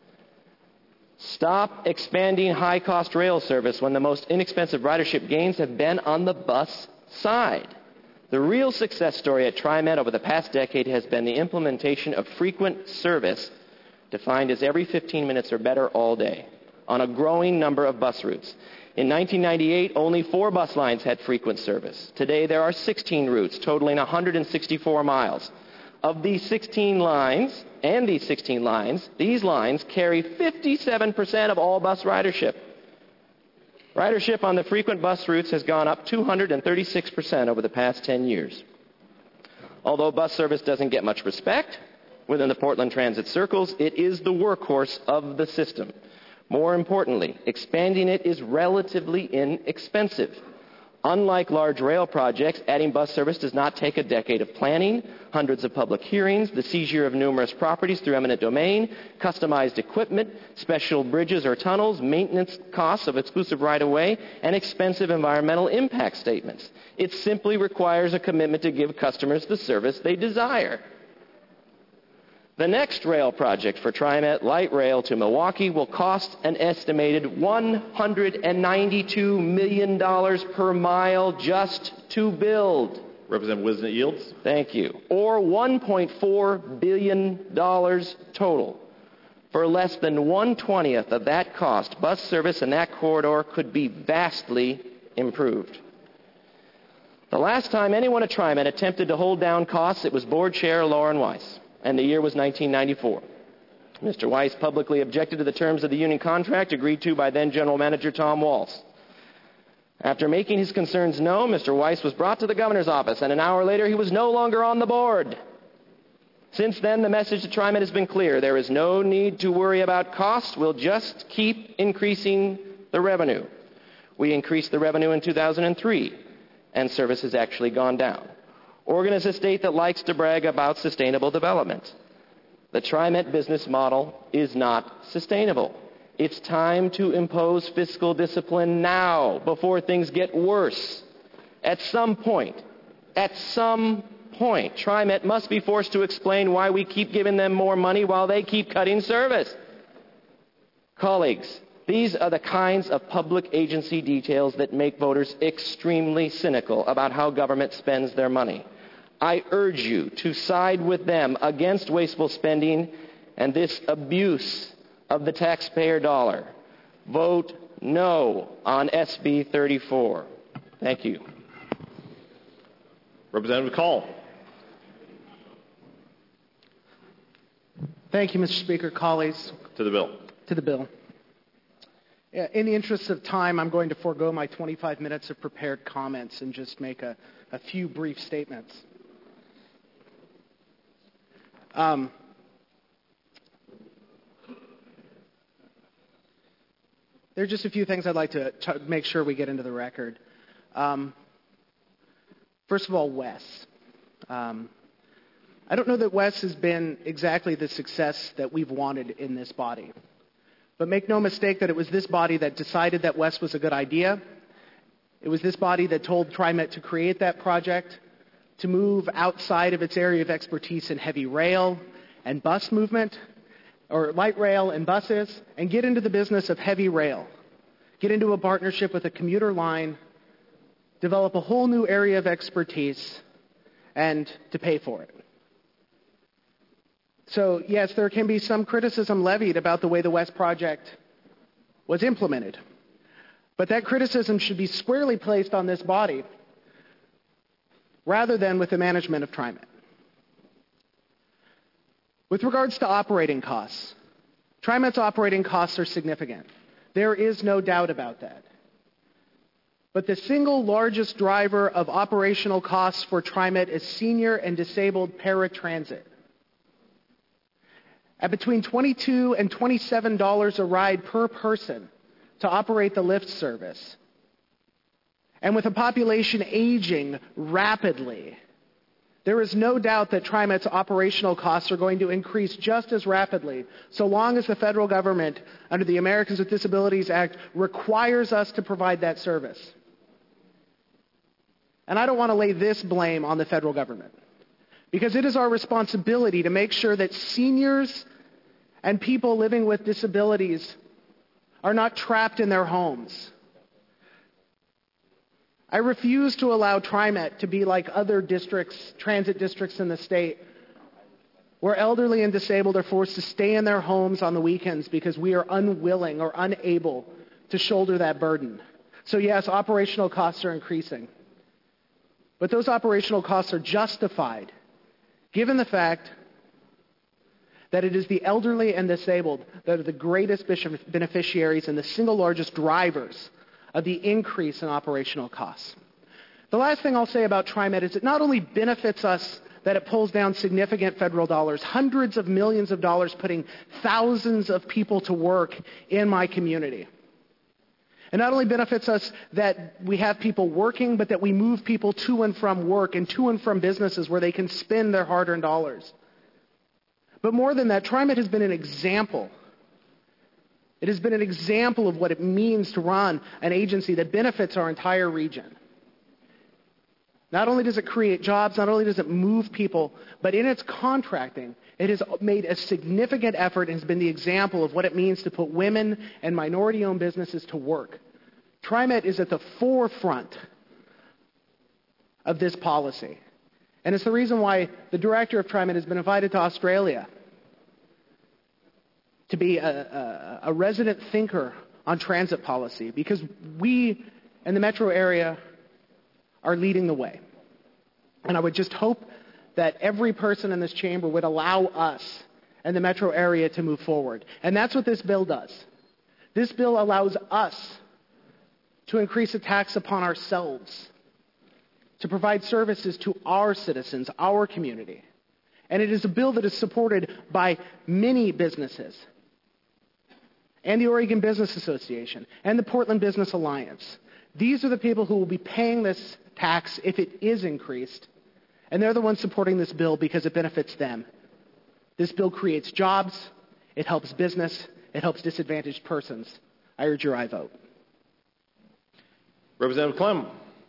Stop expanding high-cost rail service when the most inexpensive ridership gains have been on the bus side. The real success story at TriMet over the past decade has been the implementation of frequent service, defined as every fifteen minutes or better all day, on a growing number of bus routes. In nineteen ninety-eight, only four bus lines had frequent service. Today, there are sixteen routes, totaling one hundred sixty-four miles. Of these sixteen lines, and these sixteen lines, these lines carry fifty-seven percent of all bus ridership. Ridership on the frequent bus routes has gone up two hundred thirty-six percent over the past ten years. Although bus service doesn't get much respect within the Portland transit circles, it is the workhorse of the system. More importantly, expanding it is relatively inexpensive. Unlike large rail projects, adding bus service does not take a decade of planning, hundreds of public hearings, the seizure of numerous properties through eminent domain, customized equipment, special bridges or tunnels, maintenance costs of exclusive right-of-way, and expensive environmental impact statements. It simply requires a commitment to give customers the service they desire. The next rail project for TriMet Light Rail to Milwaukee will cost an estimated one hundred ninety-two million dollars per mile just to build. Representative Wisnet yields. Thank you. Or one point four billion dollars total. For less than one twentieth of that cost, bus service in that corridor could be vastly improved. The last time anyone at TriMet attempted to hold down costs, it was Board Chair Lauren Weiss, and the year was nineteen ninety-four. Mister Weiss publicly objected to the terms of the union contract agreed to by then General Manager Tom Walz. After making his concerns known, Mister Weiss was brought to the governor's office, and an hour later he was no longer on the board. Since then, the message to TriMet has been clear. There is no need to worry about costs. We'll just keep increasing the revenue. We increased the revenue in two thousand three, and service has actually gone down. Oregon is a state that likes to brag about sustainable development. The TriMet business model is not sustainable. It's time to impose fiscal discipline now before things get worse. At some point, at some point, TriMet must be forced to explain why we keep giving them more money while they keep cutting service. Colleagues, these are the kinds of public agency details that make voters extremely cynical about how government spends their money. I urge you to side with them against wasteful spending and this abuse of the taxpayer dollar. Vote no on S B thirty-four. Thank you. Representative Call. Thank you, Mister Speaker. Colleagues. To the bill. To the bill. In the interest of time, I'm going to forego my twenty-five minutes of prepared comments and just make a, a few brief statements. Um, there are just a few things I'd like to, to make sure we get into the record. Um, first of all, Wes. Um, I don't know that Wes has been exactly the success that we've wanted in this body. But make no mistake that it was this body that decided that Wes was a good idea. It was this body that told TriMet to create that project, to move outside of its area of expertise in heavy rail and bus movement, or light rail and buses, and get into the business of heavy rail. Get into a partnership with a commuter line, develop a whole new area of expertise, and to pay for it. So, yes, there can be some criticism levied about the way the West Project was implemented. But that criticism should be squarely placed on this body rather than with the management of TriMet. With regards to operating costs, TriMet's operating costs are significant. There is no doubt about that. But the single largest driver of operational costs for TriMet is senior and disabled paratransit. At between twenty-two dollars and twenty-seven dollars a ride per person to operate the Lyft service. And with a population aging rapidly, There is no doubt that TriMet's operational costs are going to increase just as rapidly, so long as the federal government, under the Americans with Disabilities Act, requires us to provide that service. And I don't want to lay this blame on the federal government, because it is our responsibility to make sure that seniors and people living with disabilities are not trapped in their homes. I refuse to allow TriMet to be like other districts, transit districts in the state, where elderly and disabled are forced to stay in their homes on the weekends because we are unwilling or unable to shoulder that burden. So yes, operational costs are increasing. But those operational costs are justified, given the fact that it is the elderly and disabled that are the greatest beneficiaries and the single largest drivers of the increase in operational costs. The last thing I'll say about TriMet is it not only benefits us that it pulls down significant federal dollars, hundreds of millions of dollars, putting thousands of people to work in my community. It not only benefits us that we have people working, but that we move people to and from work and to and from businesses where they can spend their hard-earned dollars. But more than that, TriMet has been an example. It has been an example of what it means to run an agency that benefits our entire region. Not only does it create jobs, not only does it move people, but in its contracting, it has made a significant effort and has been the example of what it means to put women and minority-owned businesses to work. TriMet is at the forefront of this policy. And it's the reason why the director of TriMet has been invited to Australia to be a, a, a resident thinker on transit policy, because we in the metro area are leading the way. And I would just hope that every person in this chamber would allow us in the metro area to move forward. And that's what this bill does. This bill allows us to increase a tax upon ourselves, to provide services to our citizens, our community. And it is a bill that is supported by many businesses, and the Oregon Business Association, and the Portland Business Alliance. These are the people who will be paying this tax if it is increased, and they're the ones supporting this bill because it benefits them. This bill creates jobs, it helps business, it helps disadvantaged persons. I urge your aye vote. Representative Clem.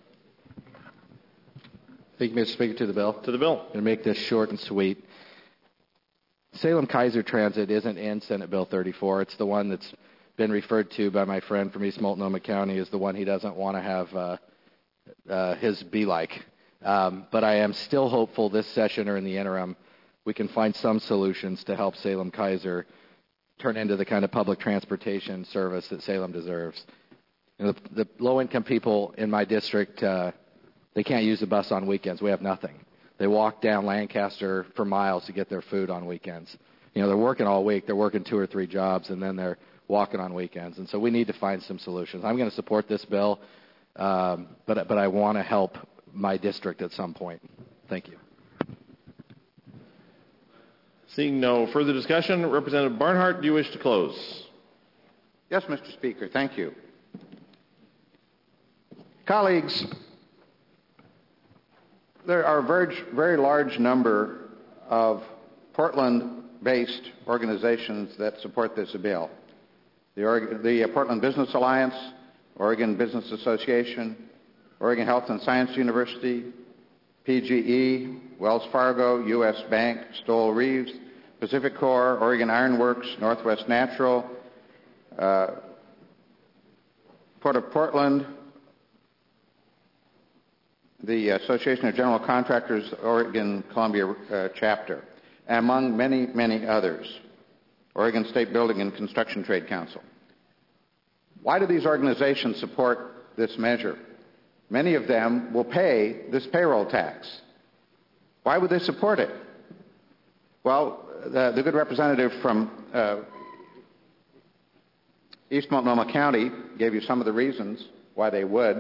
Thank you, Mister Speaker. To the bill. To the bill. I'm going to make this short and sweet. Salem-Keizer Transit isn't in Senate Bill thirty-four. It's the one that's been referred to by my friend from East Multnomah County as the one he doesn't want to have uh, uh, his be like. Um, but I am still hopeful this session or in the interim we can find some solutions to help Salem-Keizer turn into the kind of public transportation service that Salem deserves. You know, the, the low-income people in my district, uh, they can't use the bus on weekends. We have nothing. They walk down Lancaster for miles to get their food on weekends. You know, they're working all week. They're working two or three jobs, and then they're walking on weekends. And so we need to find some solutions. I'm going to support this bill, um, but, but I want to help my district at some point. Thank you. Seeing no further discussion, Representative Barnhart, do you wish to close? Yes, Mister Speaker. Thank you. Colleagues, there are a very, very large number of Portland-based organizations that support this bill. The, Oregon, the Portland Business Alliance, Oregon Business Association, Oregon Health and Science University, P G E, Wells Fargo, U S Bank, Stoll Reeves, Pacific Core, Oregon Iron Works, Northwest Natural, uh, Port of Portland, the Association of General Contractors, Oregon Columbia uh, chapter, among many, many others, Oregon State Building and Construction Trade Council. Why do these organizations support this measure? Many of them will pay this payroll tax. Why would they support it? Well, the, the good representative from uh, East Multnomah County gave you some of the reasons why they would.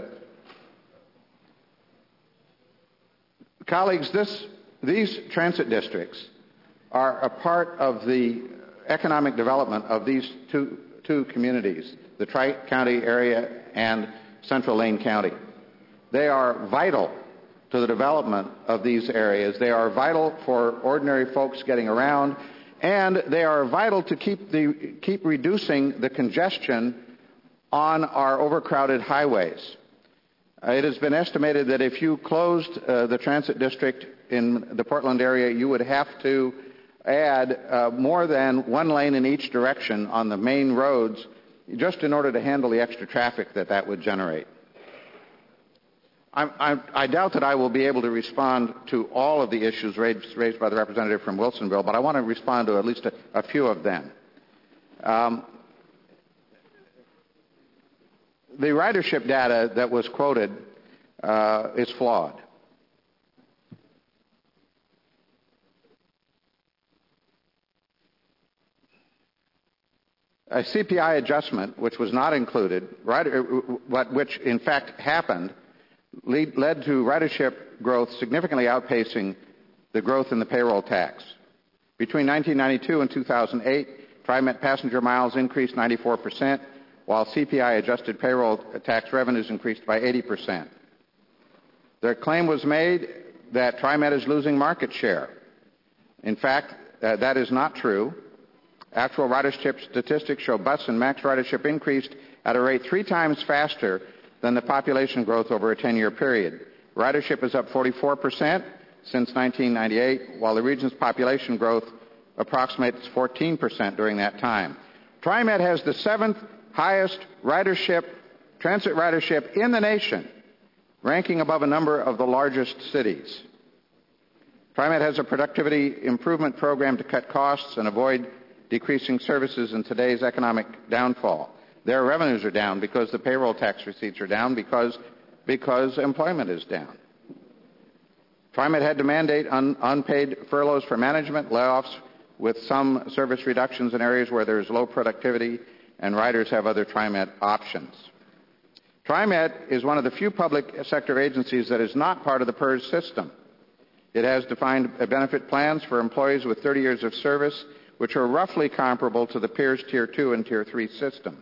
Colleagues, this, these transit districts are a part of the economic development of these two, two communities, the Tri-County area and Central Lane County. They are vital to the development of these areas. They are vital for ordinary folks getting around, and they are vital to keep, the, keep reducing the congestion on our overcrowded highways. Uh, it has been estimated that if you closed uh, the transit district in the Portland area, you would have to add uh, more than one lane in each direction on the main roads just in order to handle the extra traffic that that would generate. I, I, I doubt that I will be able to respond to all of the issues raised, raised by the representative from Wilsonville, but I want to respond to at least a, a few of them. Um, the ridership data that was quoted uh, is flawed. A C P I adjustment, which was not included, but which in fact happened, lead, led to ridership growth significantly outpacing the growth in the payroll tax. Between nineteen ninety-two and two thousand eight, TriMet passenger miles increased ninety-four percent, while C P I-adjusted payroll tax revenues increased by eighty percent. Their claim was made that TriMet is losing market share. In fact, uh, that is not true. Actual ridership statistics show bus and max ridership increased at a rate three times faster than the population growth over a ten-year period. Ridership is up forty-four percent since nineteen ninety-eight, while the region's population growth approximates fourteen percent during that time. TriMet has the seventh highest ridership, transit ridership in the nation, ranking above a number of the largest cities. TriMet has a productivity improvement program to cut costs and avoid decreasing services in today's economic downfall. Their revenues are down because the payroll tax receipts are down because, because employment is down. TriMet had to mandate un, unpaid furloughs for management, layoffs with some service reductions in areas where there is low productivity, and riders have other TriMet options. TriMet is one of the few public sector agencies that is not part of the PERS system. It has defined benefit plans for employees with thirty years of service, which are roughly comparable to the peers Tier two and Tier three system.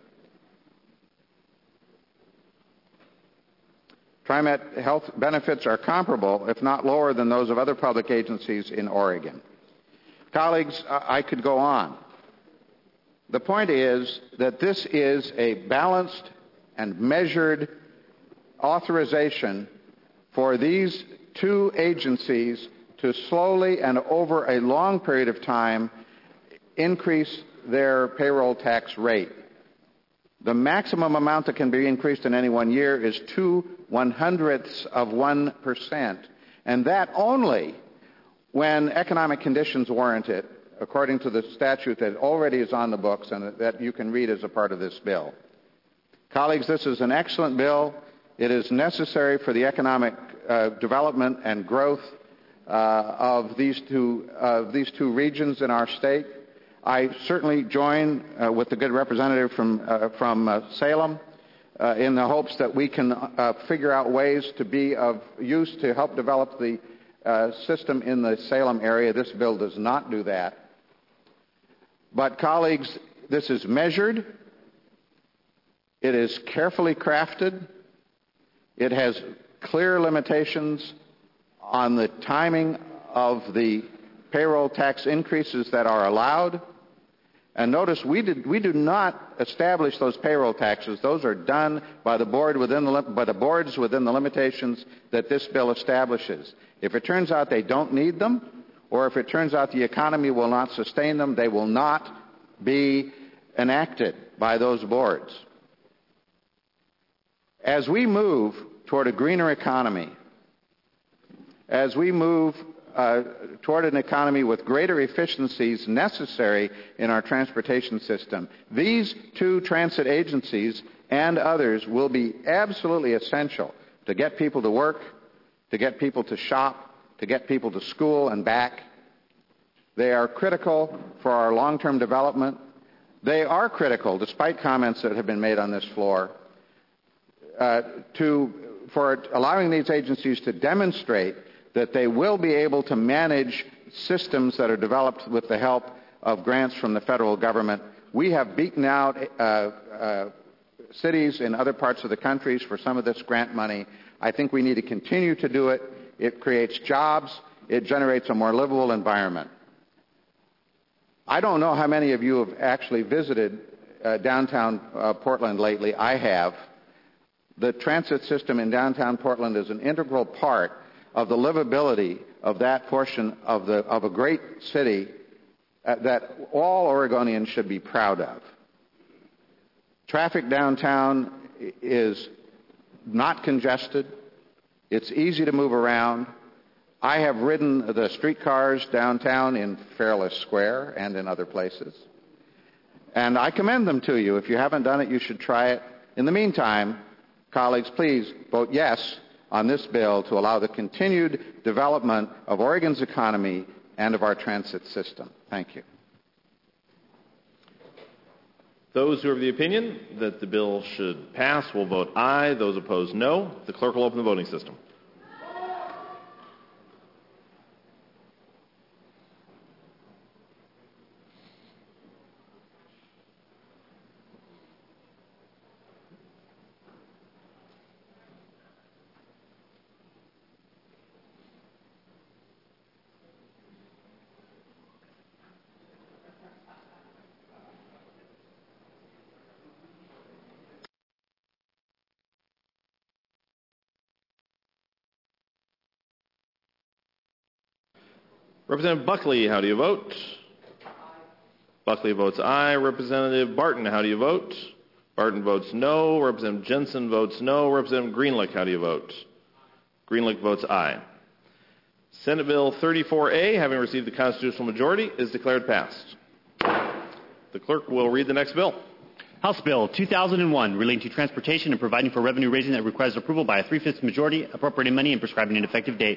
TriMet health benefits are comparable, if not lower, than those of other public agencies in Oregon. Colleagues, I could go on. The point is that this is a balanced and measured authorization for these two agencies to slowly and over a long period of time increase their payroll tax rate. The maximum amount that can be increased in any one year is two one-hundredths of one percent, and that only when economic conditions warrant it, according to the statute that already is on the books and that you can read as a part of this bill. Colleagues, this is an excellent bill. It is necessary for the economic uh, development and growth uh, of these two, uh, these two regions in our state. I certainly join uh, with the good representative from, uh, from uh, Salem uh, in the hopes that we can uh, figure out ways to be of use to help develop the uh, system in the Salem area. This bill does not do that. But colleagues, this is measured. It is carefully crafted. It has clear limitations on the timing of the payroll tax increases that are allowed. And notice, we, did, we do not establish those payroll taxes. Those are done by the, board within the, by the boards within the limitations that this bill establishes. If it turns out they don't need them, or if it turns out the economy will not sustain them, they will not be enacted by those boards. As we move toward a greener economy, as we move Uh, toward an economy with greater efficiencies necessary in our transportation system, these two transit agencies and others will be absolutely essential to get people to work, to get people to shop, to get people to school and back. They are critical for our long-term development. They are critical, despite comments that have been made on this floor, uh, to, for allowing these agencies to demonstrate that they will be able to manage systems that are developed with the help of grants from the federal government. We have beaten out uh, uh, cities in other parts of the country for some of this grant money. I think we need to continue to do it, it creates jobs, it generates a more livable environment. I don't know how many of you have actually visited uh, downtown uh, Portland lately. I have. The transit system in downtown Portland is an integral part of the livability of that portion of, the, of a great city uh, that all Oregonians should be proud of. Traffic downtown is not congested. It's easy to move around. I have ridden the streetcars downtown in Fairless Square and in other places. And I commend them to you. If you haven't done it, you should try it. In the meantime, colleagues, please vote yes on this bill to allow the continued development of Oregon's economy and of our transit system. Thank you. Those who are of the opinion that the bill should pass will vote aye. Those opposed, no. The clerk will open the voting system. Representative Buckley, how do you vote? Aye. Buckley votes aye. Representative Barton, how do you vote? Barton votes no. Representative Jensen votes no. Representative Greenlick, how do you vote? Greenlick votes aye. Senate Bill thirty-four A, having received the constitutional majority, is declared passed. The clerk will read the next bill. House Bill two thousand one, relating to transportation and providing for revenue raising that requires approval by a three-fifths majority, appropriating money and prescribing an effective date.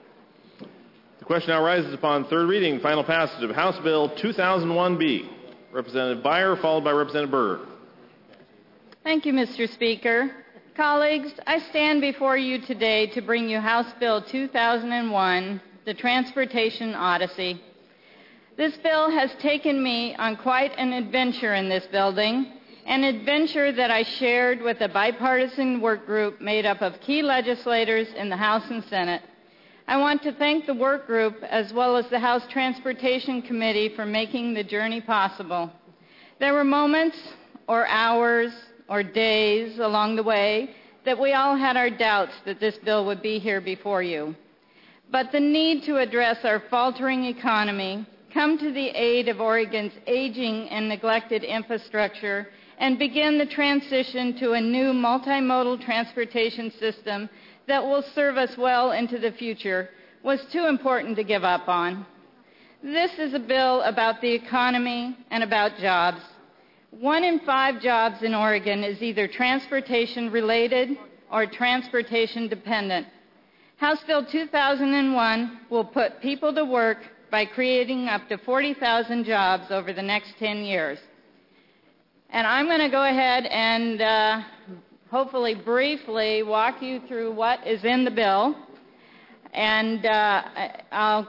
The question now rises upon third reading, final passage of House Bill two thousand one B. Representative Beyer, followed by Representative Berger. Thank you, Mister Speaker. Colleagues, I stand before you today to bring you House Bill two thousand one, the Transportation Odyssey. This bill has taken me on quite an adventure in this building, an adventure that I shared with a bipartisan work group made up of key legislators in the House and Senate. I want to thank the work group as well as the House Transportation Committee for making the journey possible. There were moments or hours or days along the way that we all had our doubts that this bill would be here before you. But the need to address our faltering economy, come to the aid of Oregon's aging and neglected infrastructure, and begin the transition to a new multimodal transportation system that will serve us well into the future was too important to give up on. This is a bill about the economy and about jobs. One in five jobs in Oregon is either transportation related or transportation dependent. House Bill two thousand one will put people to work by creating up to forty thousand jobs over the next ten years. And I'm going to go ahead and uh, hopefully briefly walk you through what is in the bill, and uh, I'll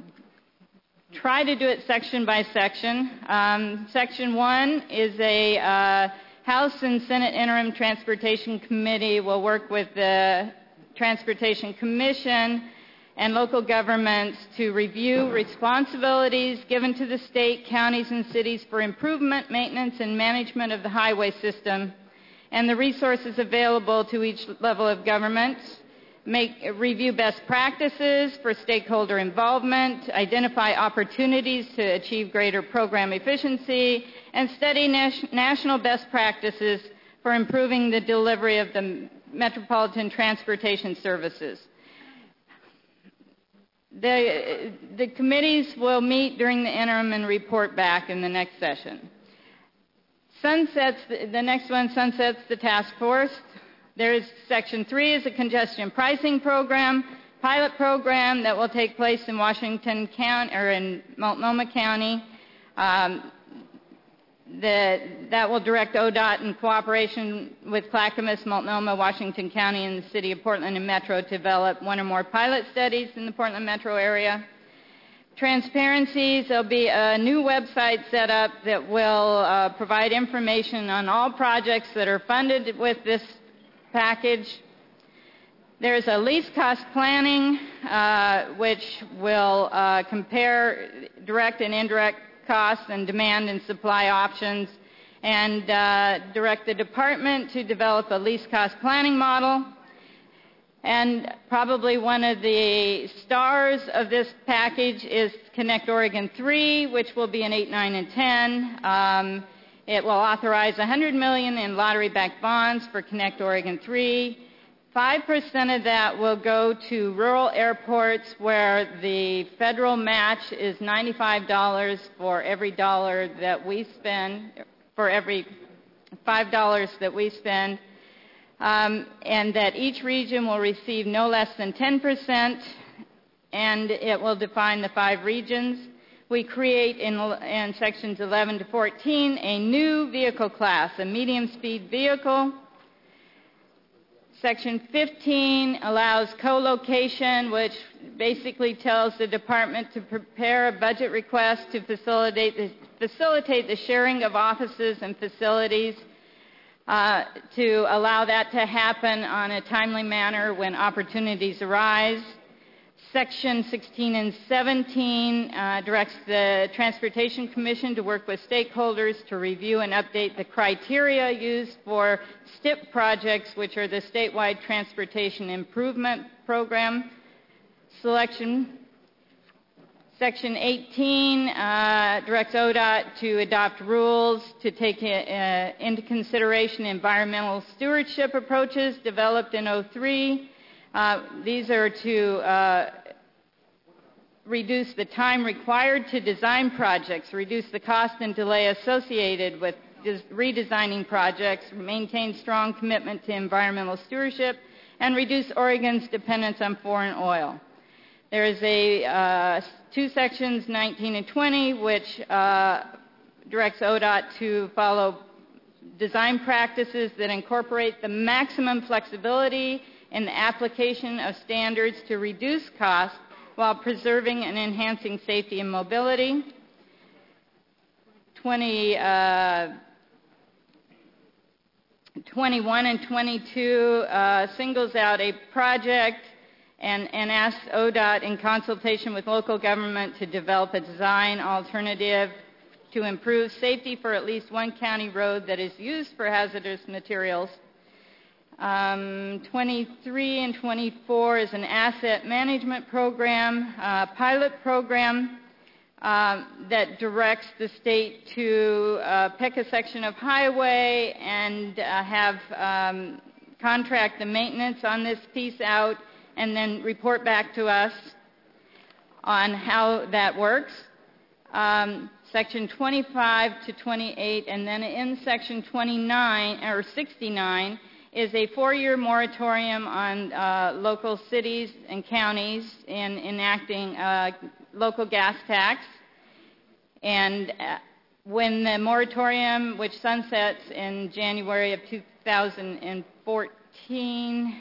try to do it section by section. Um, section one is a uh, House and Senate Interim Transportation Committee will work with the Transportation Commission and local governments to review responsibilities given to the state, counties, and cities for improvement, maintenance, and management of the highway system, and the resources available to each level of government, make, review best practices for stakeholder involvement, identify opportunities to achieve greater program efficiency, and study nas- national best practices for improving the delivery of the metropolitan transportation services. The, the committees will meet during the interim and report back in the next session. Sunsets, the next one sunsets the task force. There is section three is a congestion pricing program, pilot program that will take place in Washington County or in Multnomah County. Um, the, that will direct O D O T in cooperation with Clackamas, Multnomah, Washington County, and the City of Portland and Metro to develop one or more pilot studies in the Portland metro area. Transparencies, there'll be a new website set up that will uh, provide information on all projects that are funded with this package. There's a least cost planning, uh, which will uh, compare direct and indirect costs and demand and supply options, and uh, direct the department to develop a least cost planning model. And probably one of the stars of this package is Connect Oregon three, which will be in eight, nine, and ten. Um, it will authorize one hundred million dollars in lottery-backed bonds for Connect Oregon three. five percent of that will go to rural airports where the federal match is ninety-five dollars for every dollar that we spend, for every five dollars that we spend. Um, and that each region will receive no less than ten percent, and it will define the five regions. We create in, in sections eleven to fourteen a new vehicle class, a medium-speed vehicle. Section fifteen allows co-location, which basically tells the department to prepare a budget request to facilitate the, facilitate the sharing of offices and facilities. Uh, to allow that to happen on a timely manner when opportunities arise. Section sixteen and seventeen uh, directs the Transportation Commission to work with stakeholders to review and update the criteria used for S T I P projects, which are the Statewide Transportation Improvement Program selection. Section eighteen uh, directs O D O T to adopt rules to take uh, into consideration environmental stewardship approaches developed in oh three. Uh, these are to uh, reduce the time required to design projects, reduce the cost and delay associated with redesigning projects, maintain strong commitment to environmental stewardship, and reduce Oregon's dependence on foreign oil. There is a uh, two sections, nineteen and twenty, which uh, directs O D O T to follow design practices that incorporate the maximum flexibility in the application of standards to reduce costs while preserving and enhancing safety and mobility. twenty, uh, twenty-one and twenty-two uh, singles out a project and, and asks O D O T in consultation with local government to develop a design alternative to improve safety for at least one county road that is used for hazardous materials. Um, twenty-three and twenty-four is an asset management program, uh, pilot program uh, that directs the state to uh, pick a section of highway and uh, have um, contract the maintenance on this piece out and then report back to us on how that works. Um, section twenty-five to twenty-eight, and then in section twenty-nine or sixty-nine is a four-year moratorium on uh, local cities and counties in enacting uh, local gas tax. And uh, when the moratorium, which sunsets in January of two thousand fourteen,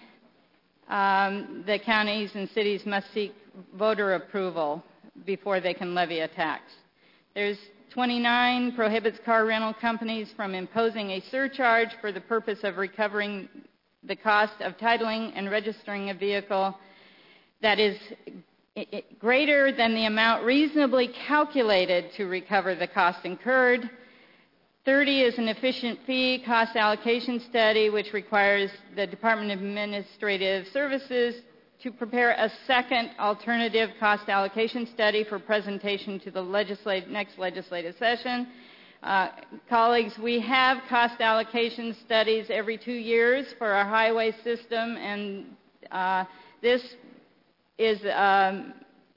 um, the counties and cities must seek voter approval before they can levy a tax. There's twenty-nine prohibits car rental companies from imposing a surcharge for the purpose of recovering the cost of titling and registering a vehicle that is greater than the amount reasonably calculated to recover the cost incurred. thirty is an efficient fee cost allocation study, which requires the Department of Administrative Services to prepare a second alternative cost allocation study for presentation to the legislative, next legislative session. Uh, colleagues, we have cost allocation studies every two years for our highway system, and uh, this is um,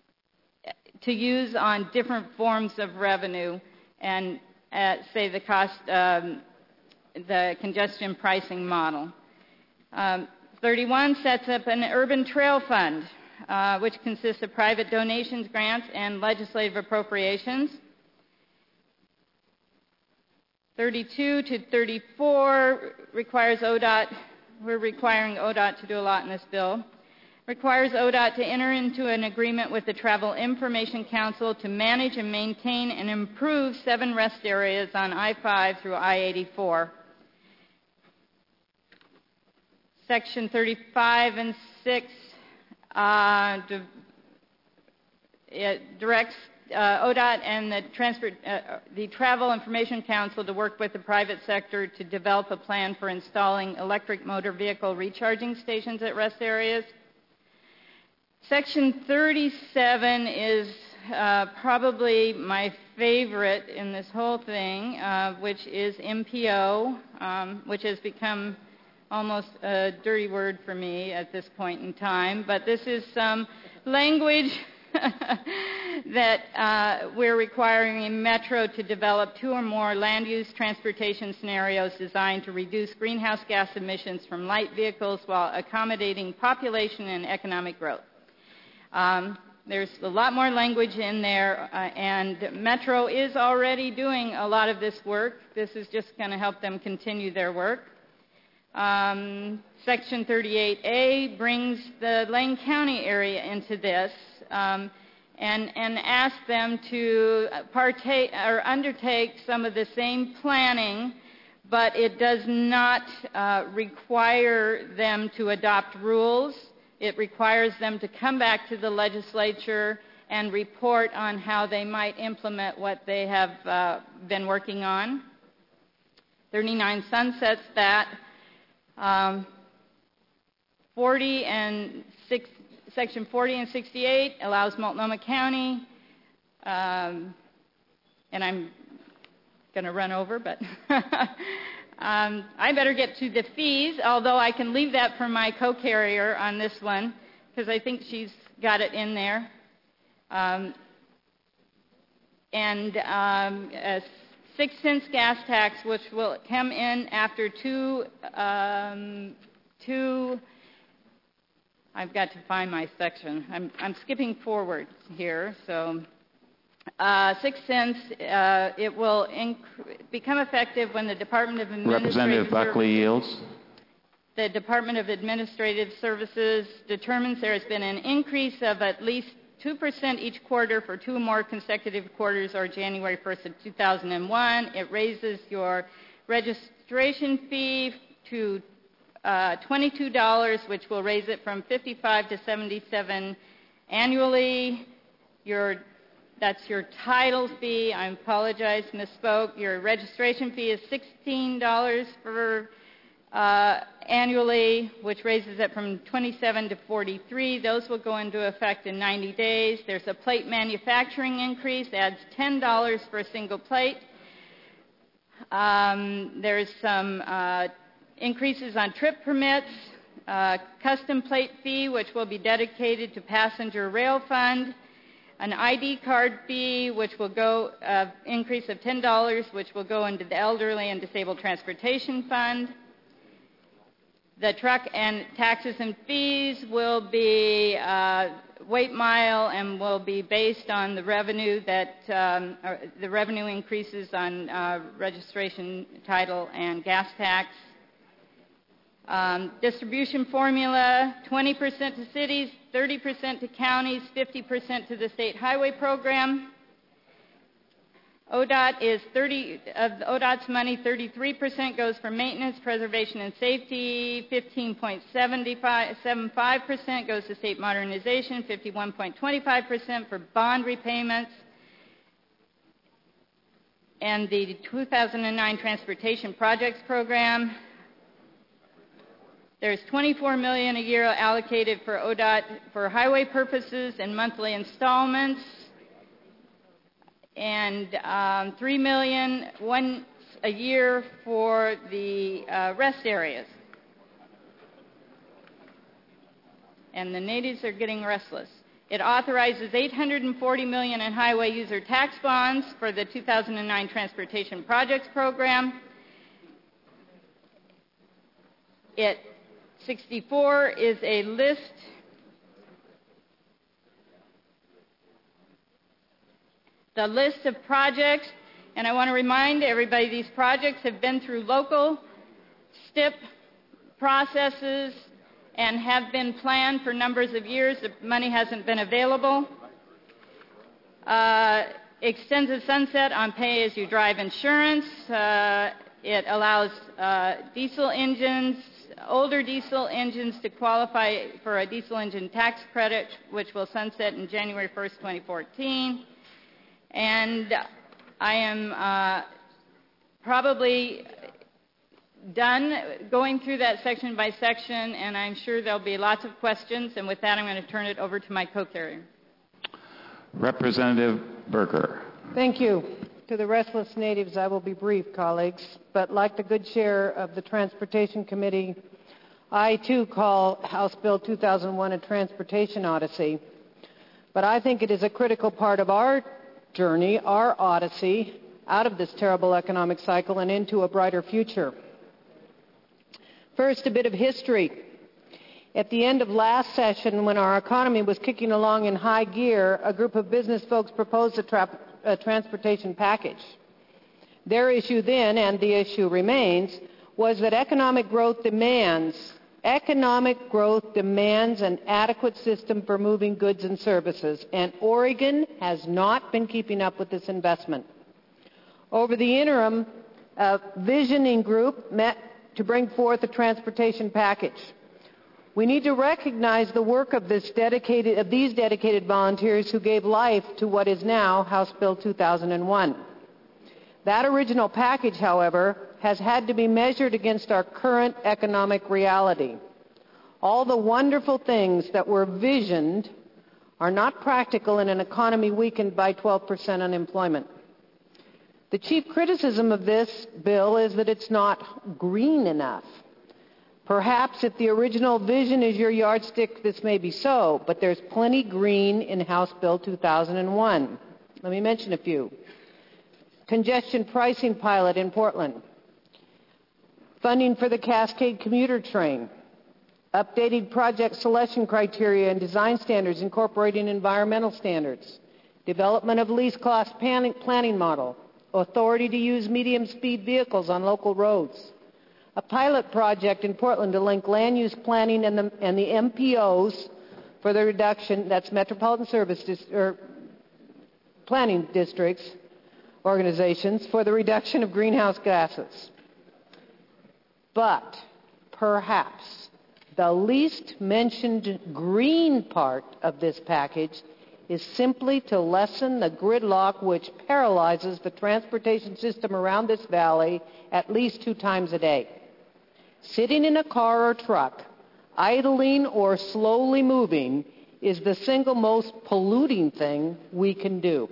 to use on different forms of revenue and uh, say the cost, um, the congestion pricing model. Um, thirty-one sets up an urban trail fund, uh, which consists of private donations, grants, and legislative appropriations. thirty-two to thirty-four requires O D O T, we're requiring O D O T to do a lot in this bill, requires O D O T to enter into an agreement with the Travel Information Council to manage and maintain and improve seven rest areas on I five through I eighty-four. Section thirty-five and six uh, di- it directs uh, O D O T and the, Transport, uh, the Travel Information Council to work with the private sector to develop a plan for installing electric motor vehicle recharging stations at rest areas. Section thirty-seven is uh, probably my favorite in this whole thing, uh, which is M P O, um, which has become almost a dirty word for me at this point in time. But this is some language that uh, we're requiring a metro to develop two or more land use transportation scenarios designed to reduce greenhouse gas emissions from light vehicles while accommodating population and economic growth. Um, there's a lot more language in there, uh, and Metro is already doing a lot of this work. This is just going to help them continue their work. Um, Section thirty-eight A brings the Lane County area into this um, and, and asks them to partake or undertake some of the same planning, but it does not uh, require them to adopt rules. It requires them to come back to the legislature and report on how they might implement what they have uh, been working on. thirty-nine sunsets that. Um, forty and six, Section forty and sixty-eight allows Multnomah County, um, and I'm going to run over, but um, I better get to the fees, although I can leave that for my co-carrier on this one, because I think she's got it in there. Um, and um, a six cents gas tax, which will come in after two, um, two, I've got to find my section. I'm, I'm skipping forward here, so uh, six cents, uh, it will inc- become effective when the Department of Administrative Representative Buckley Services, yields. the Department of Administrative Services determines there has been an increase of at least two percent each quarter for two or more consecutive quarters or January first of two thousand one. It raises your registration fee to uh, twenty-two dollars, which will raise it from fifty-five dollars to seventy-seven dollars annually. Your, that's your title fee. I apologize, misspoke. Your registration fee is sixteen dollars for Uh, annually, which raises it from twenty-seven to forty-three. Those will go into effect in ninety days. There's a plate manufacturing increase, adds ten dollars for a single plate. Um, there's some uh, increases on trip permits, uh, custom plate fee, which will be dedicated to passenger rail fund, an I D card fee, which will go, uh, increase of ten dollars, which will go into the elderly and disabled transportation fund. The truck and taxes and fees will be uh, weight mile and will be based on the revenue that um, or the revenue increases on uh, registration, title, and gas tax. Um, distribution formula: twenty percent to cities, thirty percent to counties, fifty percent to the state highway program. O D O T is thirty of O D O T's money, thirty-three percent goes for maintenance, preservation, and safety. fifteen point seven five percent goes to state modernization. fifty-one point two five percent for bond repayments. And the two thousand nine Transportation Projects Program, there's twenty-four million dollars a year allocated for O D O T for highway purposes and monthly installments, and um, three million dollars once a year for the uh, rest areas. And the natives are getting restless. It authorizes eight hundred forty million dollars in highway user tax bonds for the two thousand nine Transportation Projects Program. It sixty-four is a list the list of projects, and I want to remind everybody these projects have been through local S T I P processes and have been planned for numbers of years. The money hasn't been available. Uh, extends the sunset on pay-as-you-drive insurance. Uh, it allows uh, diesel engines, older diesel engines to qualify for a diesel engine tax credit, which will sunset in January first, twenty fourteen. And I am uh, probably done going through that section by section, and I'm sure there'll be lots of questions. And with that, I'm going to turn it over to my co-carrier. Representative Berger. Thank you. To the restless natives, I will be brief, colleagues. But like the good chair of the Transportation Committee, I too call House Bill two thousand one a transportation odyssey. But I think it is a critical part of our journey, our odyssey, out of this terrible economic cycle and into a brighter future. First, a bit of history. At the end of last session, when our economy was kicking along in high gear, a group of business folks proposed a, tra- a transportation package. Their issue then, and the issue remains, was that economic growth demands, economic growth demands an adequate system for moving goods and services, and Oregon has not been keeping up with this investment. Over the interim, a visioning group met to bring forth a transportation package. We need to recognize the work of, this dedicated, of these dedicated volunteers who gave life to what is now House Bill two thousand one. That original package, however, has had to be measured against our current economic reality. All the wonderful things that were visioned are not practical in an economy weakened by twelve percent unemployment. The chief criticism of this bill is that it's not green enough. Perhaps if the original vision is your yardstick, this may be so, but there's plenty green in House Bill two thousand one. Let me mention a few. Congestion pricing pilot in Portland. Funding for the Cascade commuter train. Updated project selection criteria and design standards incorporating environmental standards. Development of least cost planning, planning model. Authority to use medium-speed vehicles on local roads. A pilot project in Portland to link land use planning and the, and the M P Os for the reduction, that's Metropolitan Service Dis, or Planning Districts, organizations, for the reduction of greenhouse gases. But perhaps the least mentioned green part of this package is simply to lessen the gridlock which paralyzes the transportation system around this valley at least two times a day. Sitting in a car or truck, idling or slowly moving, is the single most polluting thing we can do.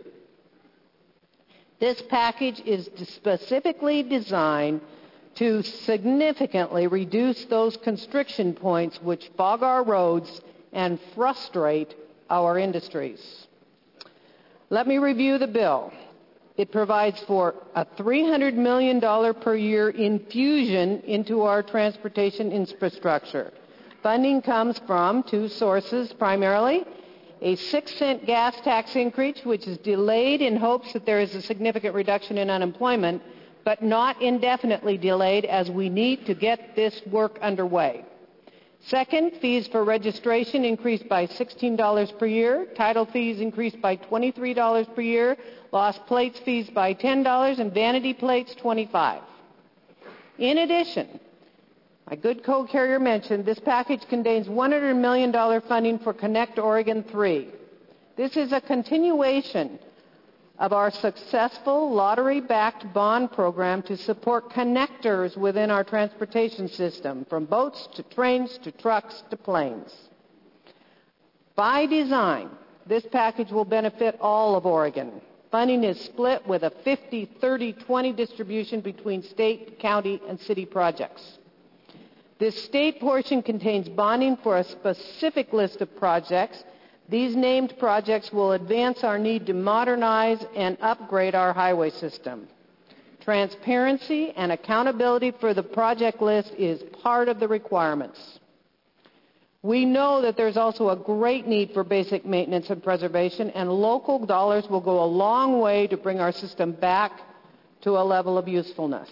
This package is specifically designed to significantly reduce those constriction points which fog our roads and frustrate our industries. Let me review the bill. It provides for a three hundred million dollars per year infusion into our transportation infrastructure. Funding comes from two sources primarily: a six cent gas tax increase, which is delayed in hopes that there is a significant reduction in unemployment, but not indefinitely delayed, as we need to get this work underway. Second, fees for registration increased by sixteen dollars per year, title fees increased by twenty-three dollars per year, lost plates fees by ten dollars, and vanity plates twenty-five dollars. In addition, my good co-carrier mentioned this package contains one hundred million dollars funding for Connect Oregon three. This is a continuation of our successful lottery-backed bond program to support connectors within our transportation system, from boats to trains to trucks to planes. By design, this package will benefit all of Oregon. Funding is split with a fifty thirty twenty distribution between state, county, and city projects. This state portion contains bonding for a specific list of projects. These named projects will advance our need to modernize and upgrade our highway system. Transparency and accountability for the project list is part of the requirements. We know that there's also a great need for basic maintenance and preservation, and local dollars will go a long way to bring our system back to a level of usefulness.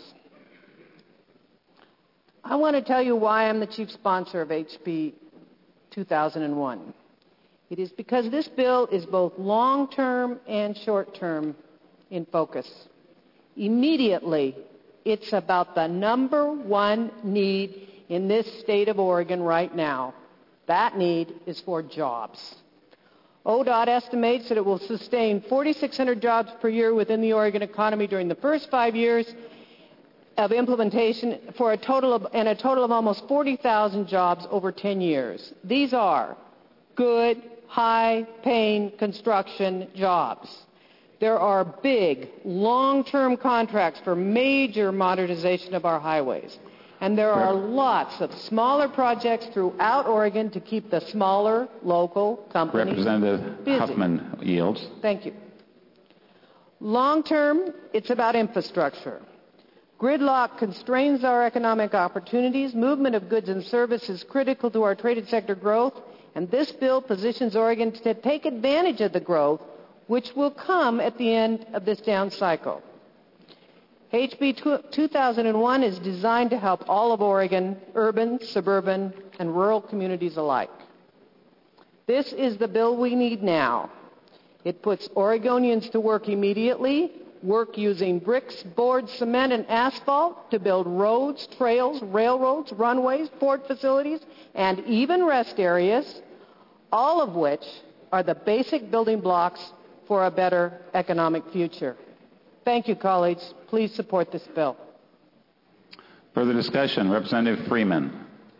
I want to tell you why I'm the chief sponsor of H B two thousand one. It is because this bill is both long-term and short-term in focus. Immediately, It's about the number one need in this state of Oregon right now. That need is for jobs. O D O T estimates that it will sustain four thousand six hundred jobs per year within the Oregon economy during the first five years of implementation for a total of, and a total of almost forty thousand jobs over ten years. These are good, high-paying construction jobs. There are big, long-term contracts for major modernization of our highways. And there are lots of smaller projects throughout Oregon to keep the smaller local companies Representative busy. Huffman yields. Thank you. Long-term, it's about infrastructure. Gridlock constrains our economic opportunities. Movement of goods and services is critical to our traded sector growth, and this bill positions Oregon to take advantage of the growth which will come at the end of this down cycle. H B two thousand one is designed to help all of Oregon, urban, suburban, and rural communities alike. This is the bill we need now. It puts Oregonians to work immediately, work using bricks, boards, cement, and asphalt to build roads, trails, railroads, runways, port facilities, and even rest areas, all of which are the basic building blocks for a better economic future. Thank you, colleagues. Please support this bill. Further discussion. Representative Freeman.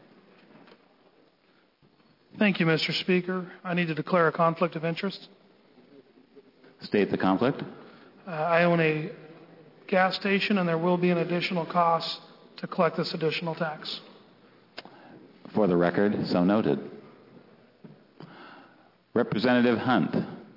Thank you, Mister Speaker. I need to declare a conflict of interest. State the conflict. Uh, I own a gas station, and there will be an additional cost to collect this additional tax. For the record, so noted. Representative Hunt.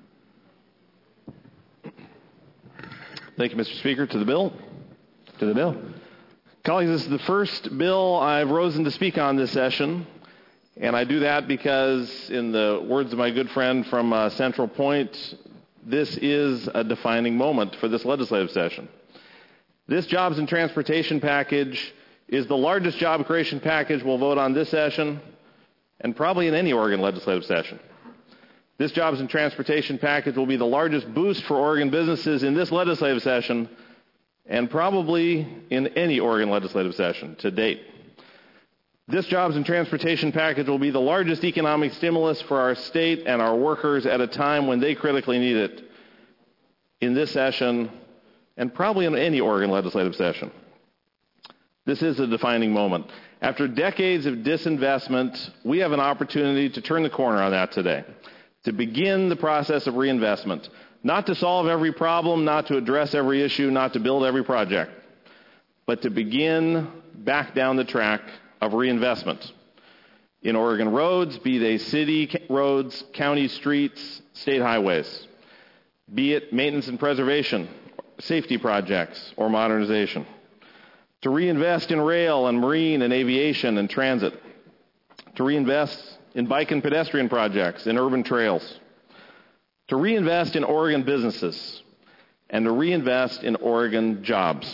Thank you, Mister Speaker. To the bill. To the bill. Colleagues, this is the first bill I've risen to speak on this session, and I do that because, in the words of my good friend from uh, Central Point, this is a defining moment for this legislative session. This jobs and transportation package is the largest job creation package we'll vote on this session, and probably in any Oregon legislative session. This jobs and transportation package will be the largest boost for Oregon businesses in this legislative session and probably in any Oregon legislative session to date. This jobs and transportation package will be the largest economic stimulus for our state and our workers at a time when they critically need it in this session and probably in any Oregon legislative session. This is a defining moment. After decades of disinvestment, we have an opportunity to turn the corner on that today, to begin the process of reinvestment, not to solve every problem, not to address every issue, not to build every project, but to begin back down the track of reinvestment in Oregon roads, be they city roads, county streets, state highways, be it maintenance and preservation, safety projects, or modernization, to reinvest in rail and marine and aviation and transit, to reinvest in bike and pedestrian projects, in urban trails, to reinvest in Oregon businesses, and to reinvest in Oregon jobs.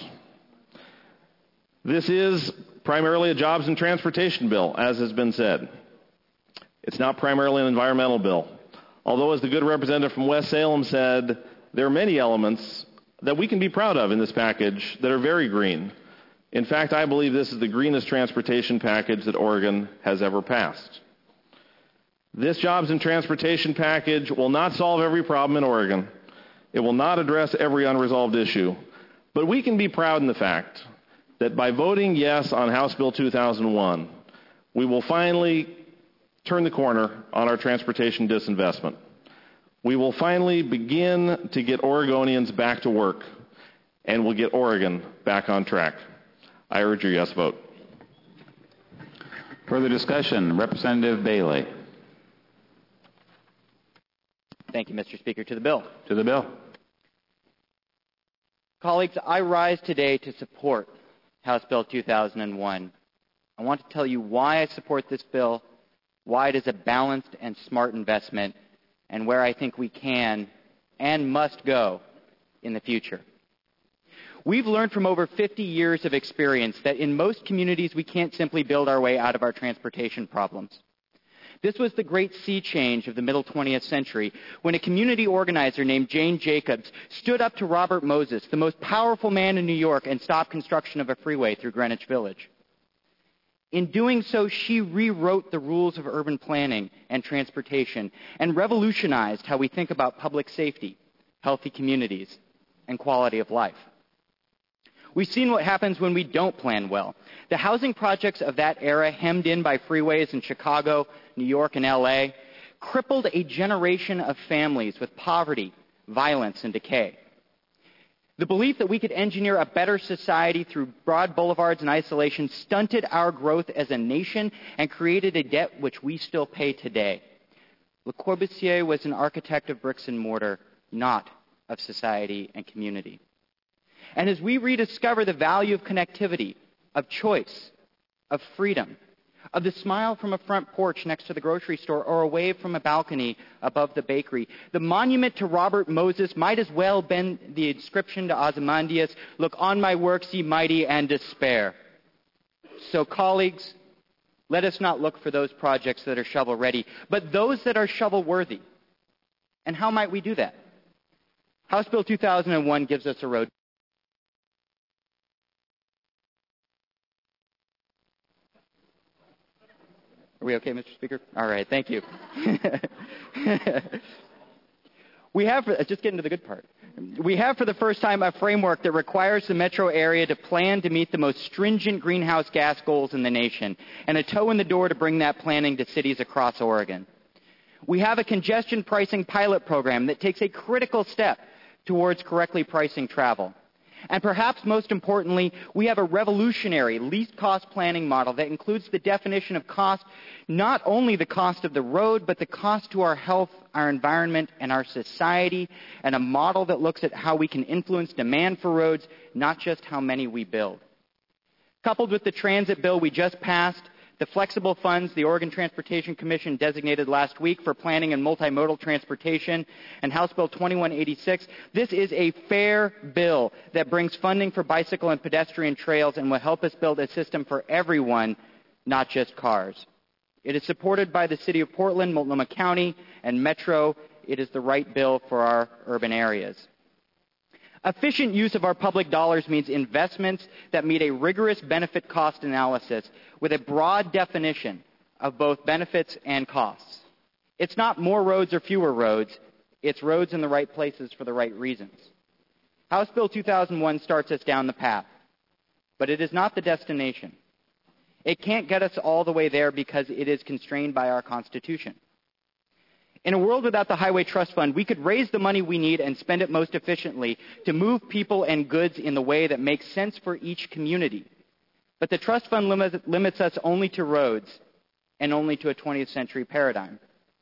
This is primarily a jobs and transportation bill, as has been said. It's not primarily an environmental bill. Although, as the good representative from West Salem said, there are many elements that we can be proud of in this package that are very green. In fact, I believe this is the greenest transportation package that Oregon has ever passed. This jobs and transportation package will not solve every problem in Oregon. It will not address every unresolved issue. But we can be proud in the fact that by voting yes on House Bill two thousand one, we will finally turn the corner on our transportation disinvestment. We will finally begin to get Oregonians back to work, and we'll get Oregon back on track. I urge your yes vote. Further discussion. Representative Bailey. Thank you, Mister Speaker. To the bill. To the bill. Colleagues, I rise today to support House Bill two thousand one. I want to tell you why I support this bill, why it is a balanced and smart investment, and where I think we can and must go in the future. We've learned from over fifty years of experience that in most communities we can't simply build our way out of our transportation problems. This was the great sea change of the middle twentieth century, when a community organizer named Jane Jacobs stood up to Robert Moses, the most powerful man in New York, and stopped construction of a freeway through Greenwich Village. In doing so, she rewrote the rules of urban planning and transportation and revolutionized how we think about public safety, healthy communities, and quality of life. We've seen what happens when we don't plan well. The housing projects of that era, hemmed in by freeways in Chicago, New York, and L A, crippled a generation of families with poverty, violence, and decay. The belief that we could engineer a better society through broad boulevards and isolation stunted our growth as a nation and created a debt which we still pay today. Le Corbusier was an architect of bricks and mortar, not of society and community. And as we rediscover the value of connectivity, of choice, of freedom, of the smile from a front porch next to the grocery store or a wave from a balcony above the bakery, the monument to Robert Moses might as well have been the inscription to Ozymandias, "Look on my works, ye mighty, and despair." So, colleagues, let us not look for those projects that are shovel-ready, but those that are shovel-worthy. And how might we do that? House Bill two thousand one gives us a road. Are we okay, Mister Speaker? All right, thank you. We have, just getting to the good part, we have for the first time a framework that requires the metro area to plan to meet the most stringent greenhouse gas goals in the nation, and a toe in the door to bring that planning to cities across Oregon. We have a congestion pricing pilot program that takes a critical step towards correctly pricing travel. And perhaps most importantly, we have a revolutionary least cost planning model that includes the definition of cost, not only the cost of the road, but the cost to our health, our environment, and our society, and a model that looks at how we can influence demand for roads, not just how many we build. Coupled with the transit bill we just passed, the flexible funds the Oregon Transportation Commission designated last week for planning and multimodal transportation, and House Bill twenty-one eighty-six, this is a fair bill that brings funding for bicycle and pedestrian trails and will help us build a system for everyone, not just cars. It is supported by the City of Portland, Multnomah County, and Metro. It is the right bill for our urban areas. Efficient use of our public dollars means investments that meet a rigorous benefit cost analysis with a broad definition of both benefits and costs. It's not more roads or fewer roads. It's roads in the right places for the right reasons. House Bill two thousand one starts us down the path, but it is not the destination. It can't get us all the way there because it is constrained by our Constitution. In a world without the Highway Trust Fund, we could raise the money we need and spend it most efficiently to move people and goods in the way that makes sense for each community. But the trust fund limit, limits us only to roads and only to a twentieth century paradigm.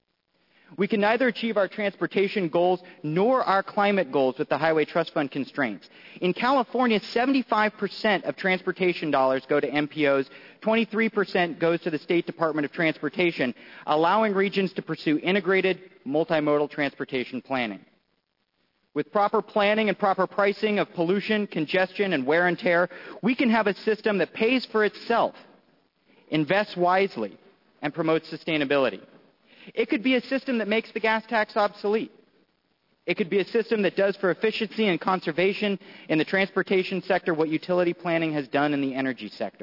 We can neither achieve our transportation goals nor our climate goals with the Highway Trust Fund constraints. In California, seventy-five percent of transportation dollars go to M P Os, twenty-three percent goes to the State Department of Transportation, allowing regions to pursue integrated multimodal transportation planning. With proper planning and proper pricing of pollution, congestion, and wear and tear, we can have a system that pays for itself, invests wisely, and promotes sustainability. It could be a system that makes the gas tax obsolete. It could be a system that does for efficiency and conservation in the transportation sector what utility planning has done in the energy sector.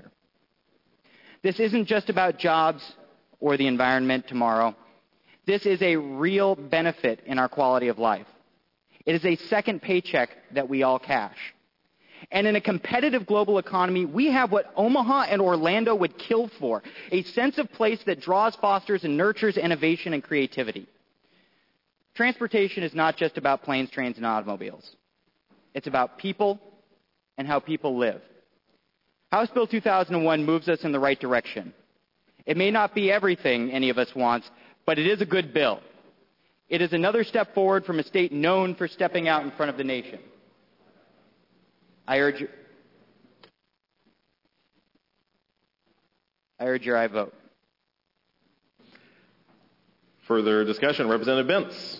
This isn't just about jobs or the environment tomorrow. This is a real benefit in our quality of life. It is a second paycheck that we all cash. And in a competitive global economy, we have what Omaha and Orlando would kill for, a sense of place that draws, fosters, and nurtures innovation and creativity. Transportation is not just about planes, trains, and automobiles. It's about people and how people live. House Bill two thousand one moves us in the right direction. It may not be everything any of us wants, but it is a good bill. It is another step forward from a state known for stepping out in front of the nation. I urge you, I urge your aye vote. Further discussion, Representative Bentz.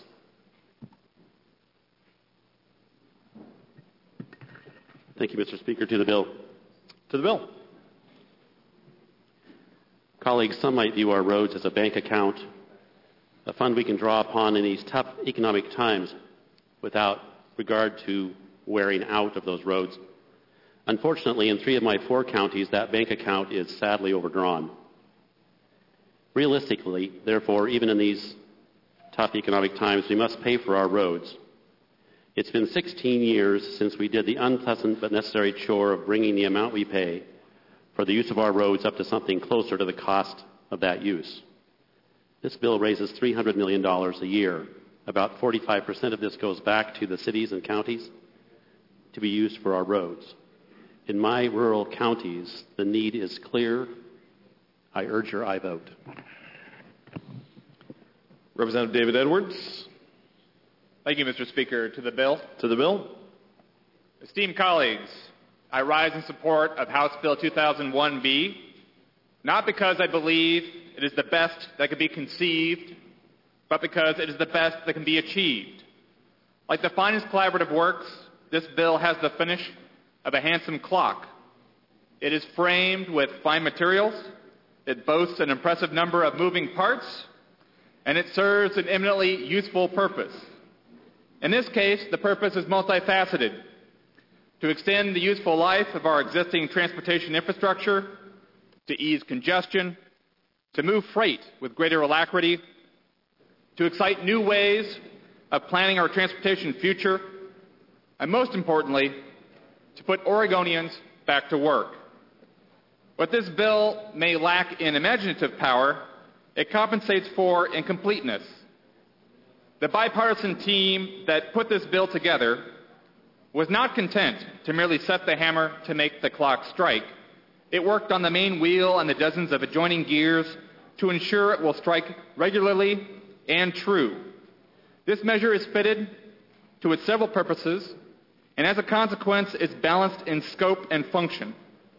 Thank you, Mister Speaker. To the bill. To the bill. Colleagues, some might view our roads as a bank account, a fund we can draw upon in these tough economic times without regard to wearing out of those roads. Unfortunately, in three of my four counties, that bank account is sadly overdrawn. Realistically, therefore, even in these tough economic times, we must pay for our roads. It's been sixteen years since we did the unpleasant but necessary chore of bringing the amount we pay for the use of our roads up to something closer to the cost of that use. This bill raises three hundred million dollars a year. About forty-five percent of this goes back to the cities and counties to be used for our roads. In my rural counties, the need is clear. I urge your aye vote. Representative David Edwards. Thank you, Mister Speaker. To the bill. To the bill. Esteemed colleagues, I rise in support of House Bill two thousand one B, not because I believe it is the best that can be conceived, but because it is the best that can be achieved. Like the finest collaborative works, this bill has the finish of a handsome clock. It is framed with fine materials, it boasts an impressive number of moving parts, and it serves an eminently useful purpose. In this case, the purpose is multifaceted: to extend the useful life of our existing transportation infrastructure, to ease congestion, to move freight with greater alacrity, to excite new ways of planning our transportation future, and most importantly, to put Oregonians back to work. What this bill may lack in imaginative power, it compensates for in completeness. The bipartisan team that put this bill together was not content to merely set the hammer to make the clock strike. It worked on the main wheel and the dozens of adjoining gears to ensure it will strike regularly and true. This measure is fitted to its several purposes, and as a consequence, it's balanced in scope and function.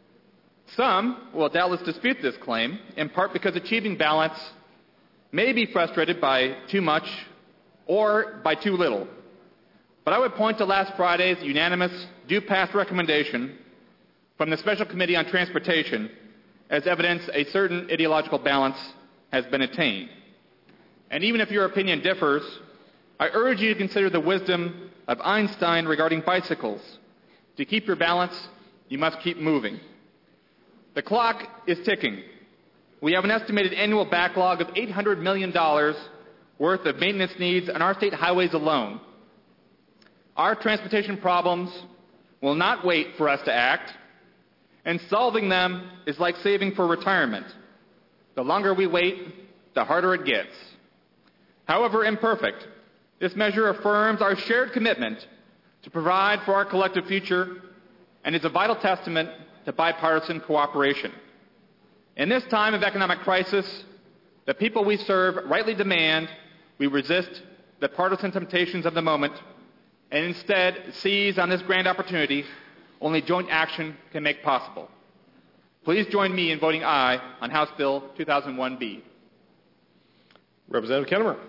Some will doubtless dispute this claim, in part because achieving balance may be frustrated by too much or by too little. But I would point to last Friday's unanimous do-pass recommendation from the Special Committee on Transportation as evidence a certain ideological balance has been attained. And even if your opinion differs, I urge you to consider the wisdom of Einstein regarding bicycles. To keep your balance, you must keep moving. The clock is ticking. We have an estimated annual backlog of eight hundred million dollars worth of maintenance needs on our state highways alone. Our transportation problems will not wait for us to act, and solving them is like saving for retirement. The longer we wait, the harder it gets. However imperfect, this measure affirms our shared commitment to provide for our collective future and is a vital testament to bipartisan cooperation. In this time of economic crisis, the people we serve rightly demand we resist the partisan temptations of the moment and instead seize on this grand opportunity only joint action can make possible. Please join me in voting aye on House Bill two thousand one B. Representative Kennemer.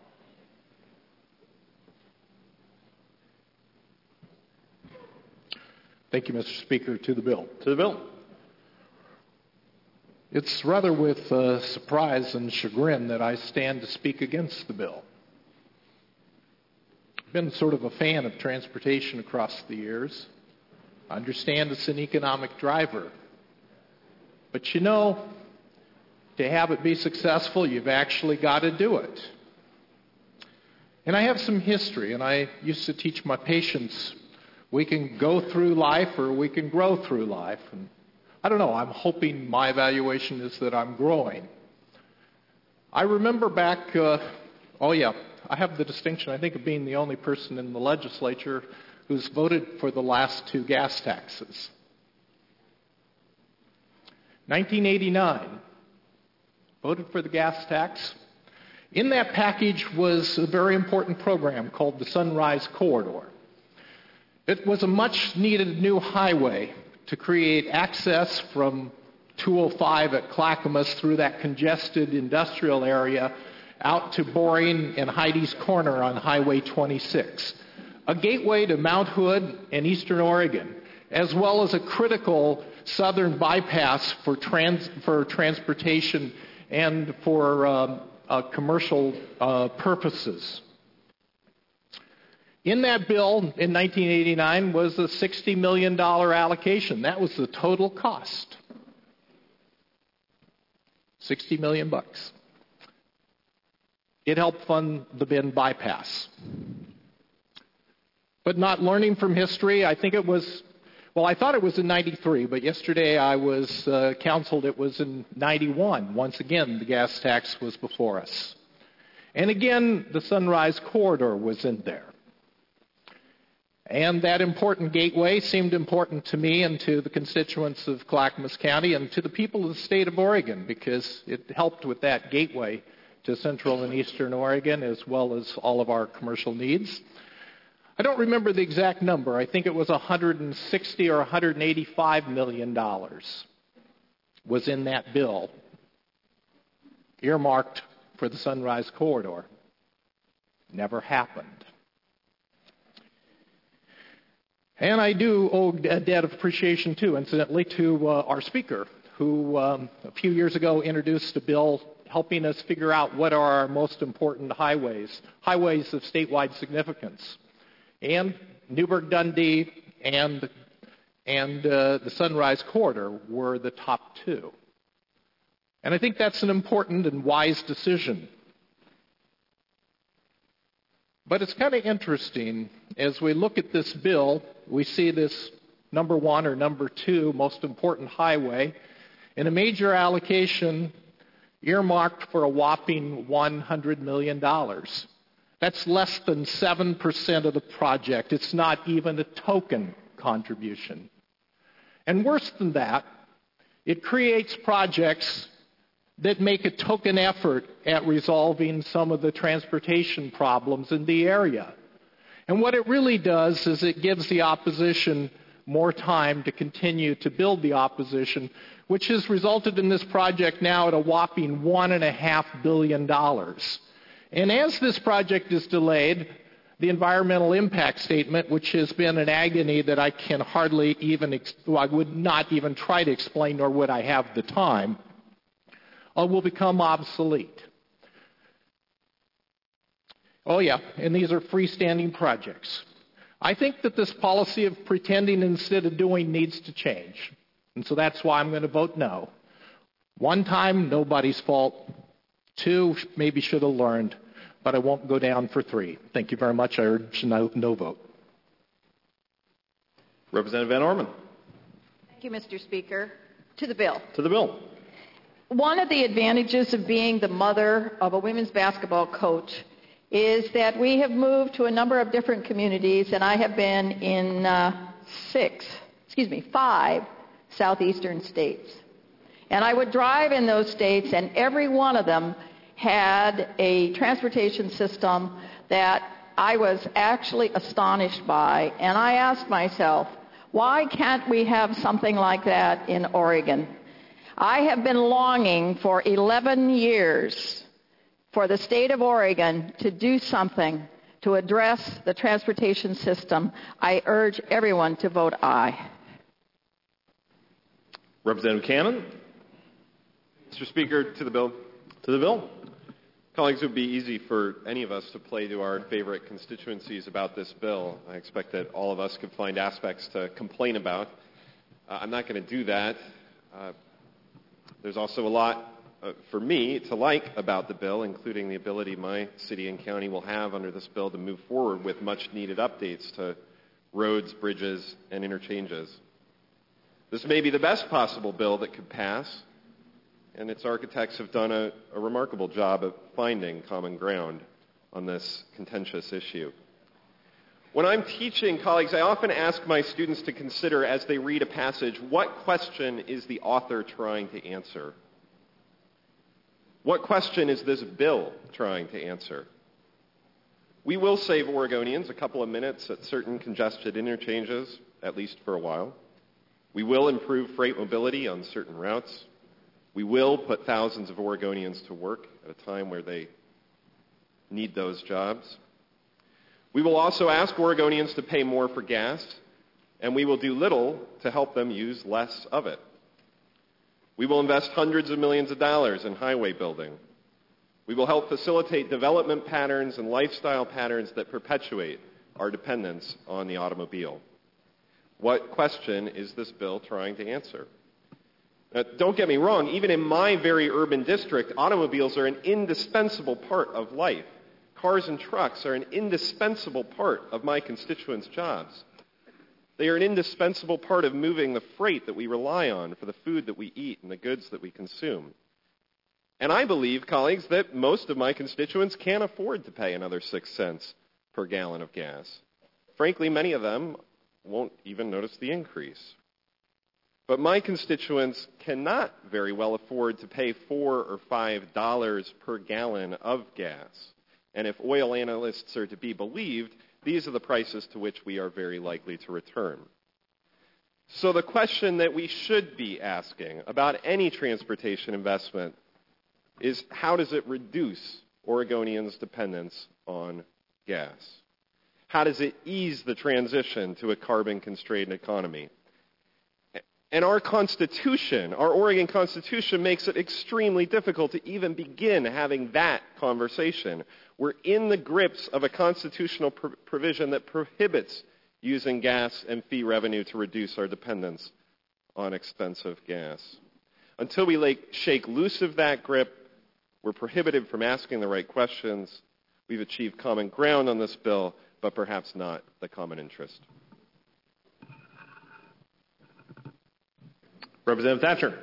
Thank you, Mister Speaker. To the bill. To the bill. It's rather with uh, surprise and chagrin that I stand to speak against the bill. I've been sort of a fan of transportation across the years. I understand it's an economic driver. But you know, to have it be successful, you've actually got to do it. And I have some history, and I used to teach my patients we can go through life or we can grow through life. And I don't know, I'm hoping my evaluation is that I'm growing. I remember back, uh, oh yeah, I have the distinction, I think, of being the only person in the legislature who's voted for the last two gas taxes. nineteen eighty-nine, voted for the gas tax. In that package was a very important program called the Sunrise Corridor. It was a much-needed new highway to create access from two oh five at Clackamas through that congested industrial area out to Boring and Heidi's Corner on Highway twenty-six, a gateway to Mount Hood and Eastern Oregon, as well as a critical southern bypass for, trans, for transportation and for um, uh, commercial uh, purposes. In that bill in nineteen eighty-nine was a sixty million dollars allocation. That was the total cost. sixty million bucks. It helped fund the Bend bypass. But not learning from history, I think it was, well, I thought it was in ninety-three, but yesterday I was uh, counseled it was in ninety-one. Once again, the gas tax was before us. And again, the Sunrise Corridor was in there. And that important gateway seemed important to me and to the constituents of Clackamas County and to the people of the state of Oregon, because it helped with that gateway to central and eastern Oregon, as well as all of our commercial needs. I don't remember the exact number. I think it was one hundred sixty or one hundred eighty-five million dollars was in that bill, earmarked for the Sunrise Corridor. Never happened. And I do owe a debt of appreciation, too, incidentally, to uh, our speaker, who um, a few years ago introduced a bill helping us figure out what are our most important highways, highways of statewide significance. And Newburgh-Dundee and, and uh, the Sunrise Corridor were the top two. And I think that's an important and wise decision. But it's kind of interesting, as we look at this bill, we see this number one or number two most important highway in a major allocation earmarked for a whopping one hundred million dollars. That's less than seven percent of the project. It's not even a token contribution. And worse than that, it creates projects that make a token effort at resolving some of the transportation problems in the area. And what it really does is it gives the opposition more time to continue to build the opposition, which has resulted in this project now at a whopping one point five billion dollars. And as this project is delayed, the environmental impact statement, which has been an agony that I can hardly even, well, I would not even try to explain, nor would I have the time, uh, will become obsolete. Oh, yeah, and these are freestanding projects. I think that this policy of pretending instead of doing needs to change. And so that's why I'm going to vote no. One time, nobody's fault. Two, maybe should have learned. But I won't go down for three. Thank you very much. I urge no, no vote. Representative Van Orman. Thank you, Mister Speaker. To the bill. To the bill. One of the advantages of being the mother of a women's basketball coach is that we have moved to a number of different communities, and I have been in uh, six, excuse me, five southeastern states. And I would drive in those states, and every one of them had a transportation system that I was actually astonished by. And I asked myself, why can't we have something like that in Oregon? I have been longing for eleven years for the state of Oregon to do something to address the transportation system. I urge everyone to vote aye. Representative Cannon. Mister Speaker, to the bill. To the bill. Colleagues, it would be easy for any of us to play to our favorite constituencies about this bill. I expect that all of us could find aspects to complain about. Uh, I'm not going to do that. Uh, there's also a lot uh, for me to like about the bill, including the ability my city and county will have under this bill to move forward with much-needed updates to roads, bridges, and interchanges. This may be the best possible bill that could pass, and its architects have done a, a remarkable job of finding common ground on this contentious issue. When I'm teaching, colleagues, I often ask my students to consider as they read a passage, what question is the author trying to answer? What question is this bill trying to answer? We will save Oregonians a couple of minutes at certain congested interchanges, at least for a while. We will improve freight mobility on certain routes. We will put thousands of Oregonians to work at a time where they need those jobs. We will also ask Oregonians to pay more for gas, and we will do little to help them use less of it. We will invest hundreds of millions of dollars in highway building. We will help facilitate development patterns and lifestyle patterns that perpetuate our dependence on the automobile. What question is this bill trying to answer? Now, don't get me wrong, even in my very urban district, automobiles are an indispensable part of life. Cars and trucks are an indispensable part of my constituents' jobs. They are an indispensable part of moving the freight that we rely on for the food that we eat and the goods that we consume. And I believe, colleagues, that most of my constituents can't afford to pay another six cents per gallon of gas. Frankly, many of them won't even notice the increase. But my constituents cannot very well afford to pay four or five dollars per gallon of gas. And if oil analysts are to be believed, these are the prices to which we are very likely to return. So the question that we should be asking about any transportation investment is, how does it reduce Oregonians' dependence on gas? How does it ease the transition to a carbon-constrained economy? And our Constitution, our Oregon Constitution, makes it extremely difficult to even begin having that conversation. We're in the grips of a constitutional pr- provision that prohibits using gas and fee revenue to reduce our dependence on expensive gas. Until we like, shake loose of that grip, we're prohibited from asking the right questions. We've achieved common ground on this bill, but perhaps not the common interest. Representative Thatcher.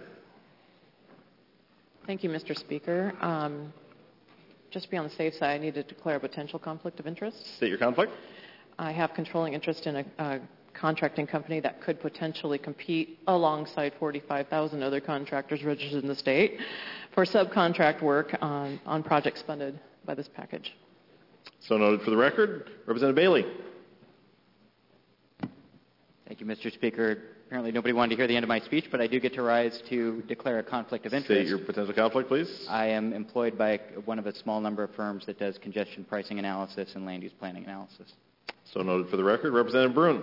Thank you, Mister Speaker. Um, just to be on the safe side, I need to declare a potential conflict of interest. State your conflict. I have controlling interest in a, a contracting company that could potentially compete alongside forty-five thousand other contractors registered in the state for subcontract work on, on projects funded by this package. So noted for the record. Representative Bailey. Thank you, Mister Speaker. Apparently nobody wanted to hear the end of my speech, but I do get to rise to declare a conflict of interest. State your potential conflict, please. I am employed by one of a small number of firms that does congestion pricing analysis and land use planning analysis. So noted for the record. Representative Brune.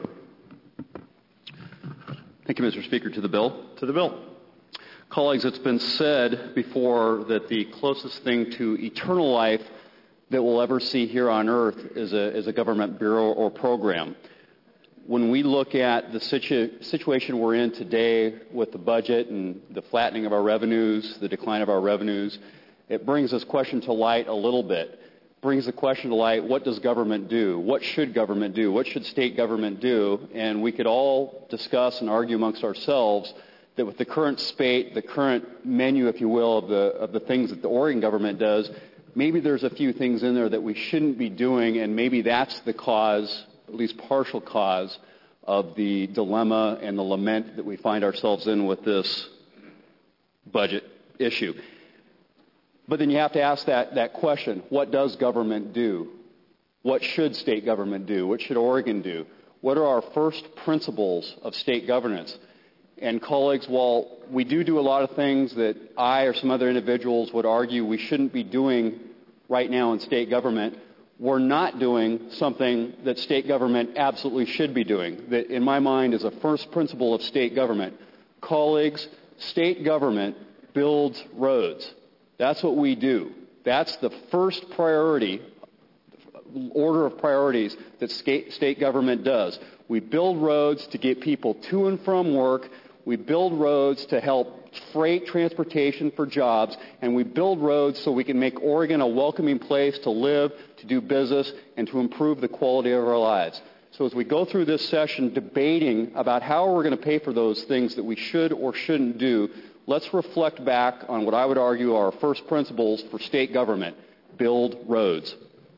Thank you, Mister Speaker. To the bill. To the bill. Colleagues, it's been said before that the closest thing to eternal life that we'll ever see here on earth is a, is a government bureau or program. When we look at the situ- situation we're in today with the budget and the flattening of our revenues, the decline of our revenues, it brings this question to light a little bit. Brings the question to light, what does government do? What should government do? What should state government do? And we could all discuss and argue amongst ourselves that with the current spate, the current menu, if you will, of the, of the things that the Oregon government does, maybe there's a few things in there that we shouldn't be doing, and maybe that's the cause, at least partial cause, of the dilemma and the lament that we find ourselves in with this budget issue. But then you have to ask that, that question, what does government do? What should state government do? What should Oregon do? What are our first principles of state governance? And colleagues, while we do do a lot of things that I or some other individuals would argue we shouldn't be doing right now in state government, we're not doing something that state government absolutely should be doing, that in my mind is a first principle of state government. Colleagues, state government builds roads. That's what we do. That's the first priority, order of priorities that state, state government does. We build roads to get people to and from work. We build roads to help freight transportation for jobs, and we build roads so we can make Oregon a welcoming place to live, to do business, and to improve the quality of our lives. So as we go through this session debating about how we're going to pay for those things that we should or shouldn't do, let's reflect back on what I would argue are our first principles for state government. Build roads.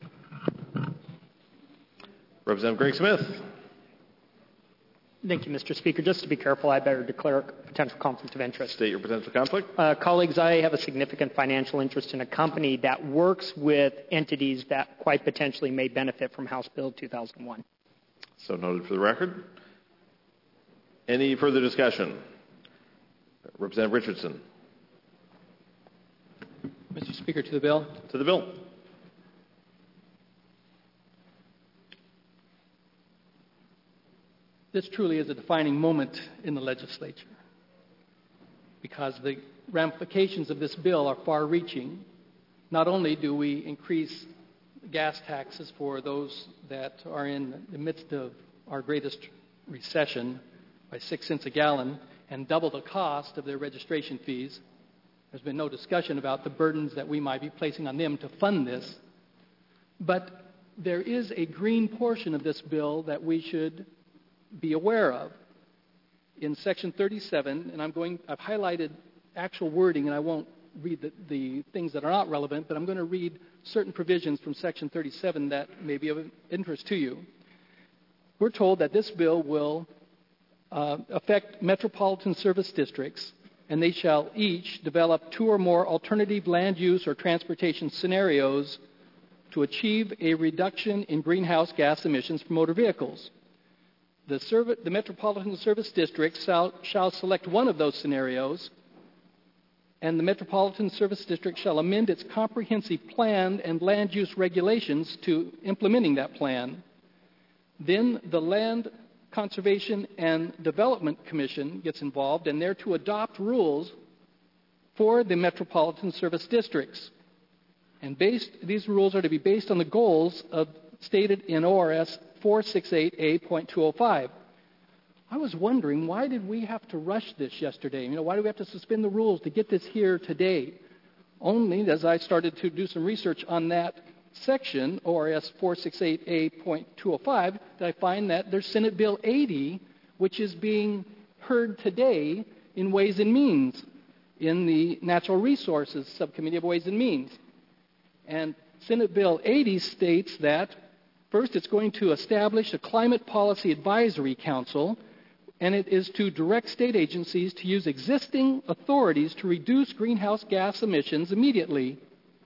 Representative Greg Smith. Thank you, Mister Speaker. Just to be careful, I better declare a potential conflict of interest. State your potential conflict. Uh, colleagues, I have a significant financial interest in a company that works with entities that quite potentially may benefit from House Bill two thousand one. So noted for the record. Any further discussion? Representative Richardson. Mister Speaker, to the bill. To the bill. this truly is a defining moment in the legislature because the ramifications of this bill are far-reaching. Not only do we increase gas taxes for those that are in the midst of our greatest recession by six cents a gallon and double the cost of their registration fees, there's been no discussion about the burdens that we might be placing on them to fund this. But there is a green portion of this bill that we should be aware of. In Section thirty-seven, and I'm going, I've highlighted actual wording, and I won't read the, the things that are not relevant, but I'm going to read certain provisions from Section thirty-seven that may be of interest to you. We're told that this bill will uh, affect metropolitan service districts, and they shall each develop two or more alternative land use or transportation scenarios to achieve a reduction in greenhouse gas emissions from motor vehicles. The, serv- the Metropolitan Service District shall, shall select one of those scenarios, and the Metropolitan Service District shall amend its comprehensive plan and land use regulations to implementing that plan. Then the Land Conservation and Development Commission gets involved, and they're to adopt rules for the Metropolitan Service Districts. And based, these rules are to be based on the goals of, stated in O R S four sixty-eight A point two oh five. I was wondering, why did we have to rush this yesterday? You know, why do we have to suspend the rules to get this here today? Only as I started to do some research on that section, O R S four sixty-eight A point two oh five, did I find that there's Senate Bill eighty, which is being heard today in Ways and Means, in the Natural Resources Subcommittee of Ways and Means. And Senate Bill eighty states that, first, it's going to establish a Climate Policy Advisory Council, and it is to direct state agencies to use existing authorities to reduce greenhouse gas emissions immediately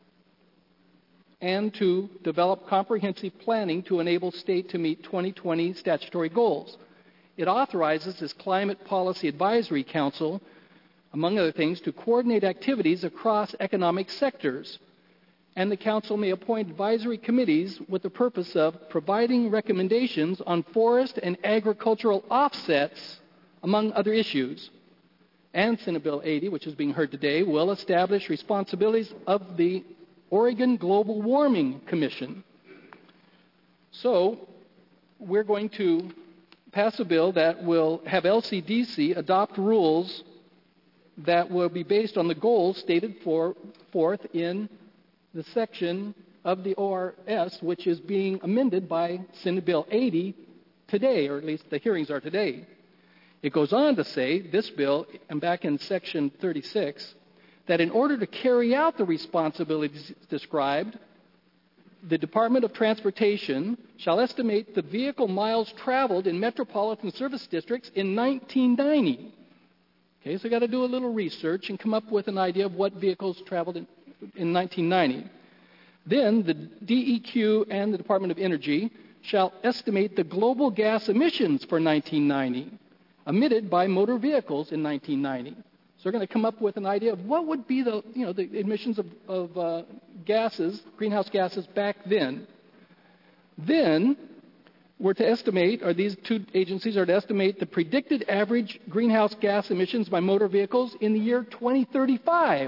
and to develop comprehensive planning to enable state to meet twenty twenty statutory goals. It authorizes this Climate Policy Advisory Council, among other things, to coordinate activities across economic sectors. And the Council may appoint advisory committees with the purpose of providing recommendations on forest and agricultural offsets, among other issues. And Senate Bill eighty, which is being heard today, will establish responsibilities of the Oregon Global Warming Commission. So we're going to pass a bill that will have L C D C adopt rules that will be based on the goals stated for, forth in the section of the O R S, which is being amended by Senate Bill eighty today, or at least the hearings are today. It goes on to say, this bill, and back in Section thirty-six, that in order to carry out the responsibilities described, the Department of Transportation shall estimate the vehicle miles traveled in metropolitan service districts in nineteen ninety. Okay, so we've got to do a little research and come up with an idea of what vehicles traveled in in nineteen ninety. Then the D E Q and the Department of Energy shall estimate the global gas emissions for nineteen ninety, emitted by motor vehicles in nineteen ninety. So we're going to come up with an idea of what would be the, you know, the emissions of, of uh, gases, greenhouse gases back then. Then we're to estimate, or these two agencies are to estimate the predicted average greenhouse gas emissions by motor vehicles in the year twenty thirty-five.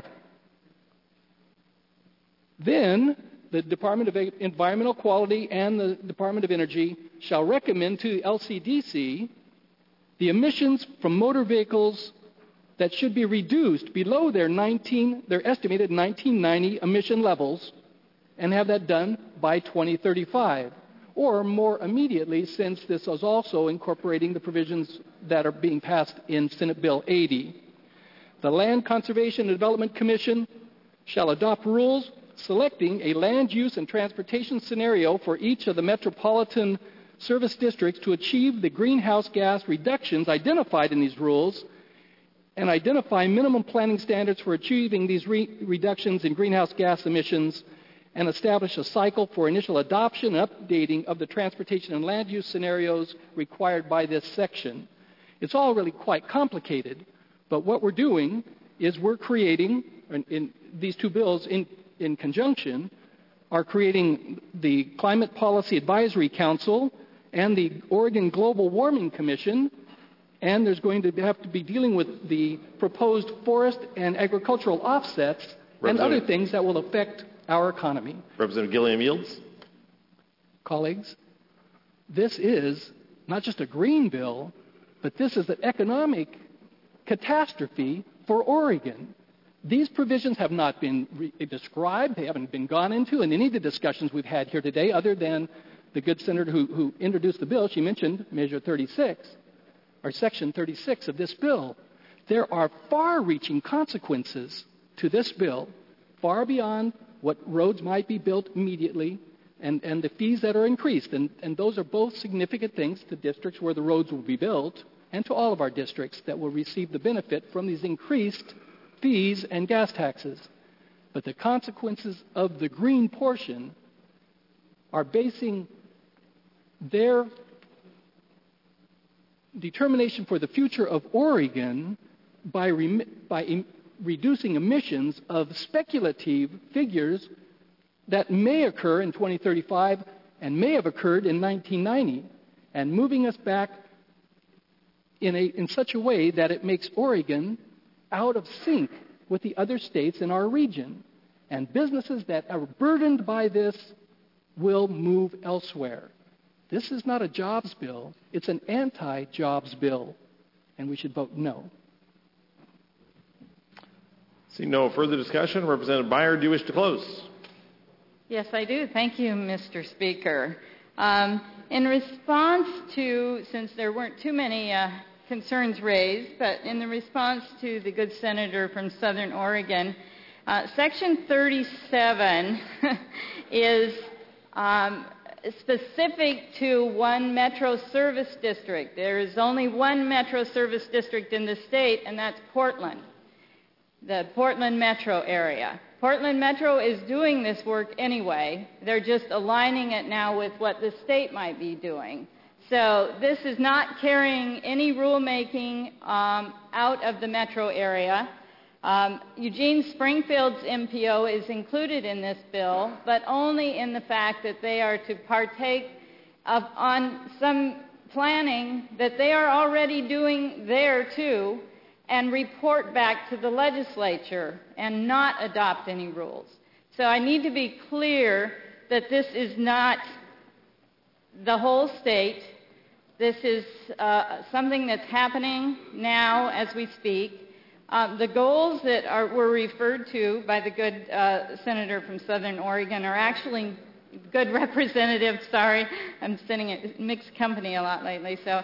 Then the Department of Environmental Quality and the Department of Energy shall recommend to the L C D C the emissions from motor vehicles that should be reduced below their, nineteen, their estimated nineteen ninety emission levels, and have that done by twenty thirty-five, or more immediately, since this is also incorporating the provisions that are being passed in Senate Bill eighty. The Land Conservation and Development Commission shall adopt rules selecting a land use and transportation scenario for each of the metropolitan service districts to achieve the greenhouse gas reductions identified in these rules, and identify minimum planning standards for achieving these re- reductions in greenhouse gas emissions, and establish a cycle for initial adoption and updating of the transportation and land use scenarios required by this section. It's all really quite complicated, but what we're doing is we're creating, in, in these two bills in in conjunction, are creating the Climate Policy Advisory Council and the Oregon Global Warming Commission, and there's going to have to be dealing with the proposed forest and agricultural offsets and other things that will affect our economy. Representative Gilliam Yields. Colleagues, this is not just a green bill, but this is an economic catastrophe for Oregon. These provisions have not been re- described, they haven't been gone into in any of the discussions we've had here today, other than the good senator who, who introduced the bill. She mentioned Measure thirty-six, or Section thirty-six of this bill. There are far-reaching consequences to this bill, far beyond what roads might be built immediately and, and the fees that are increased. And, and those are both significant things to districts where the roads will be built and to all of our districts that will receive the benefit from these increased fees and gas taxes. But the consequences of the green portion are basing their determination for the future of Oregon by, re- by em- reducing emissions of speculative figures that may occur in twenty thirty-five and may have occurred in nineteen ninety, and moving us back in, a, in such a way that it makes Oregon out of sync with the other states in our region. And businesses that are burdened by this will move elsewhere. This is not a jobs bill. It's an anti-jobs bill, and we should vote no. Seeing no further discussion, Representative Beyer, do you wish to close? Yes, I do. Thank you, Mister Speaker. Um, in response to, since there weren't too many uh, concerns raised, but in the response to the good senator from Southern Oregon, uh, Section thirty-seven is um, specific to one metro service district. There is only one metro service district in the state, and that's Portland, the Portland metro area. Portland Metro is doing this work anyway. They're just aligning it now with what the state might be doing. So this is not carrying any rulemaking um, out of the metro area. Um, Eugene Springfield's M P O is included in this bill, but only in the fact that they are to partake of, on some planning that they are already doing there too, and report back to the legislature and not adopt any rules. So I need to be clear that this is not the whole state. This is uh, something that's happening now as we speak. Uh, the goals that are, were referred to by the good uh, senator from Southern Oregon are actually good representatives. Sorry, I'm sitting at mixed company a lot lately, so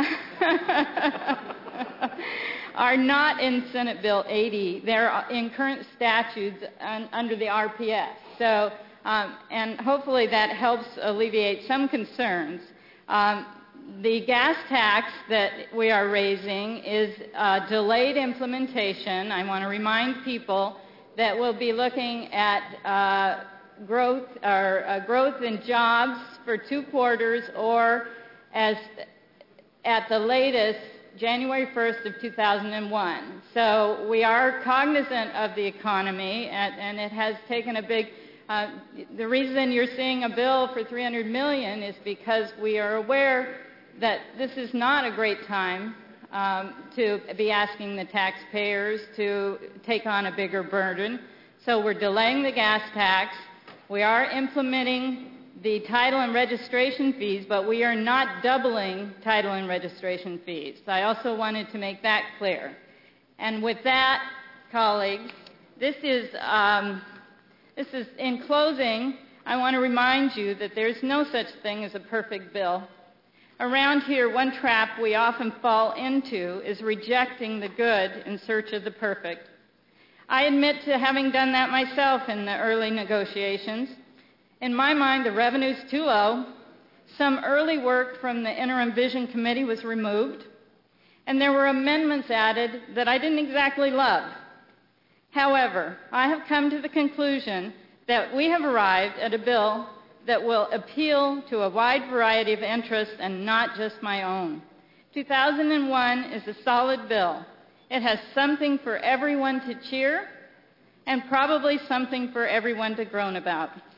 are not in Senate Bill eighty. They're in current statutes un, under the R P S. So, um, and hopefully that helps alleviate some concerns. Um, the gas tax that we are raising is uh, delayed implementation. I want to remind people that we'll be looking at uh, growth or uh, growth in jobs for two quarters, or as at the latest January first of two thousand one. So we are cognizant of the economy, and, and it has taken a big. Uh, the reason you're seeing a bill for three hundred million dollars is because we are aware that this is not a great time um, to be asking the taxpayers to take on a bigger burden. So we're delaying the gas tax. We are implementing the title and registration fees, but we are not doubling title and registration fees. So I also wanted to make that clear. And with that, colleagues, this is, um, this is in closing, I want to remind you that there's no such thing as a perfect bill. Around here, one trap we often fall into is rejecting the good in search of the perfect. I admit to having done that myself in the early negotiations. In my mind, the revenue's too low. Some early work from the Interim Vision Committee was removed, and there were amendments added that I didn't exactly love. However, I have come to the conclusion that we have arrived at a bill that will appeal to a wide variety of interests and not just my own. two thousand one is a solid bill. It has something for everyone to cheer and probably something for everyone to groan about.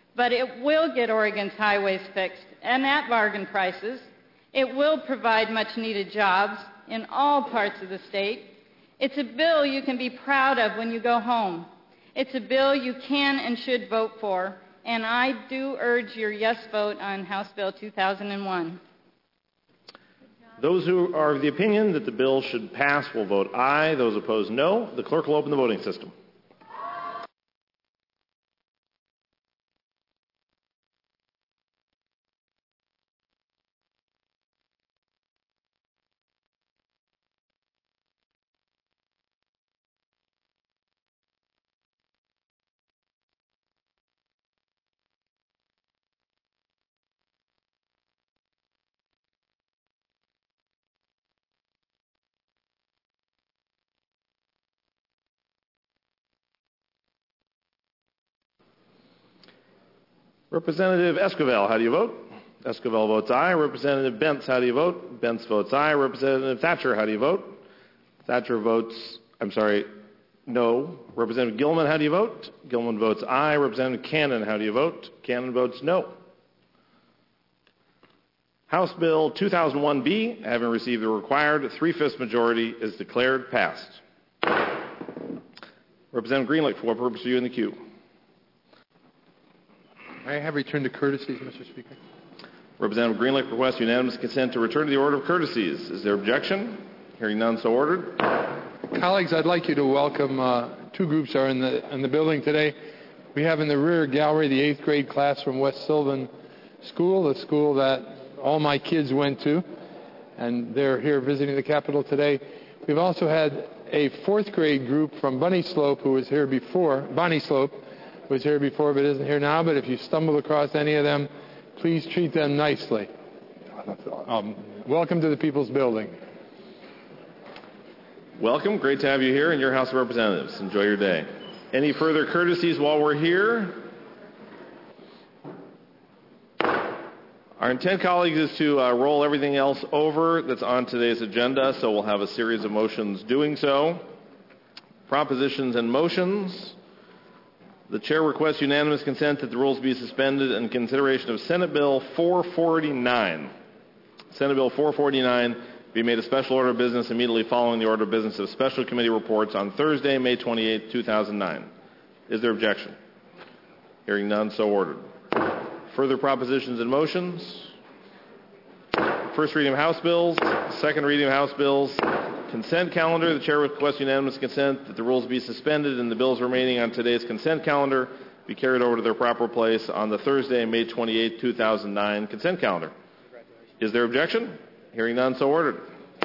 but it will get Oregon's highways fixed and at bargain prices. It will provide much-needed jobs in all parts of the state. It's a bill you can be proud of when you go home. It's a bill you can and should vote for, and I do urge your yes vote on House Bill two thousand one. Those who are of the opinion that the bill should pass will vote aye. Those opposed, no. The clerk will open the voting system. Representative Esquivel, how do you vote? Esquivel votes aye. Representative Bentz, how do you vote? Bentz votes aye. Representative Thatcher, how do you vote? Thatcher votes, I'm sorry, no. Representative Gilman, how do you vote? Gilman votes aye. Representative Cannon, how do you vote? Cannon votes no. House Bill two thousand one B, having received the required three-fifths majority, is declared passed. Representative Greenlick, for what purpose are you in the queue? I have returned to courtesies, Mister Speaker. Representative Greenlick requests unanimous consent to return to the order of courtesies. Is there objection? Hearing none, so ordered. Colleagues, I'd like you to welcome uh, two groups are in the, in the building today. We have in the rear gallery the eighth grade class from West Sylvan School, the school that all my kids went to, and they're here visiting the Capitol today. We've also had a fourth grade group from Bunny Slope who was here before, Bonnie Slope, was here before but isn't here now, but if you stumble across any of them, please treat them nicely. Um, welcome to the People's Building. Welcome. Great to have you here in your House of Representatives. Enjoy your day. Any further courtesies while we're here? Our intent, colleagues, is to uh, roll everything else over that's on today's agenda, so we'll have a series of motions doing so. Propositions and motions. The chair requests unanimous consent that the rules be suspended in consideration of Senate Bill four forty-nine. Senate Bill four forty-nine be made a special order of business immediately following the order of business of special committee reports on Thursday, May twenty-eighth, two thousand nine. Is there objection? Hearing none, so ordered. Further propositions and motions? First reading of House bills, second reading of House bills. Consent calendar. The chair requests unanimous consent that the rules be suspended and the bills remaining on today's consent calendar be carried over to their proper place on the Thursday, May twenty-eighth, two thousand nine consent calendar. Is there objection? Hearing none, so ordered.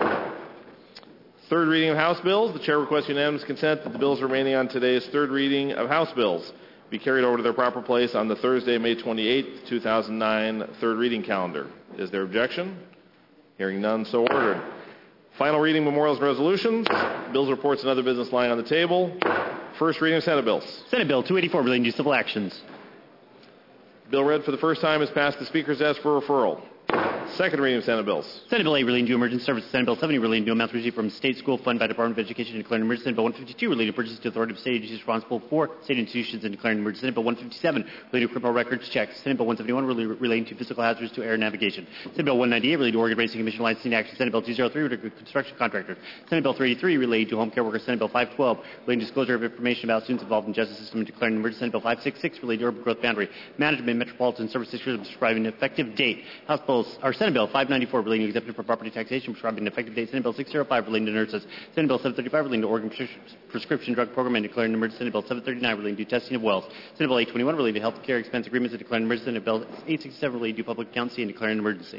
Third reading of House bills. The chair requests unanimous consent that the bills remaining on today's third reading of House bills be carried over to their proper place on the Thursday, May twenty-eighth, two thousand nine third reading calendar. Is there objection? Hearing none, so ordered. Final reading memorials and resolutions. Bills, reports, and other business lying on the table. First reading of Senate bills. Senate Bill two eighty-four relating to civil actions. Bill read for the first time is passed the Speaker's desk for referral. Second reading of Senate bills. Senate Bill eight relating to emergency services. Senate Bill seventy relating to amounts received from state school fund by Department of Education and declaring an emergency. Senate Bill one fifty-two relating to purchase to authority of state agencies responsible for state institutions and declaring an emergency. Senate Bill one fifty-seven relating to criminal records checks. Senate Bill one seventy-one relating to physical hazards to air navigation. Senate Bill one ninety-eight relating to Oregon Racing Commission licensing action. Senate Bill two oh three relating to construction contractors. Senate Bill three eighty-three relating to home care workers. Senate Bill five twelve relating to disclosure of information about students involved in the justice system and declaring an emergency. Senate Bill five sixty-six relating to urban growth boundary management, metropolitan service districts prescribing an effective date. House bills, or Senate Bill five ninety-four relating to exemption for property taxation prescribing an effective date. Senate Bill six oh five relating to nurses. Senate Bill seven thirty-five relating to Oregon prescription drug program and declaring an emergency. Senate Bill seven thirty-nine relating to testing of wells. Senate Bill eight twenty-one relating to health care expense agreements and declaring an emergency. Senate Bill eight sixty-seven relating to public accountancy and declaring an emergency.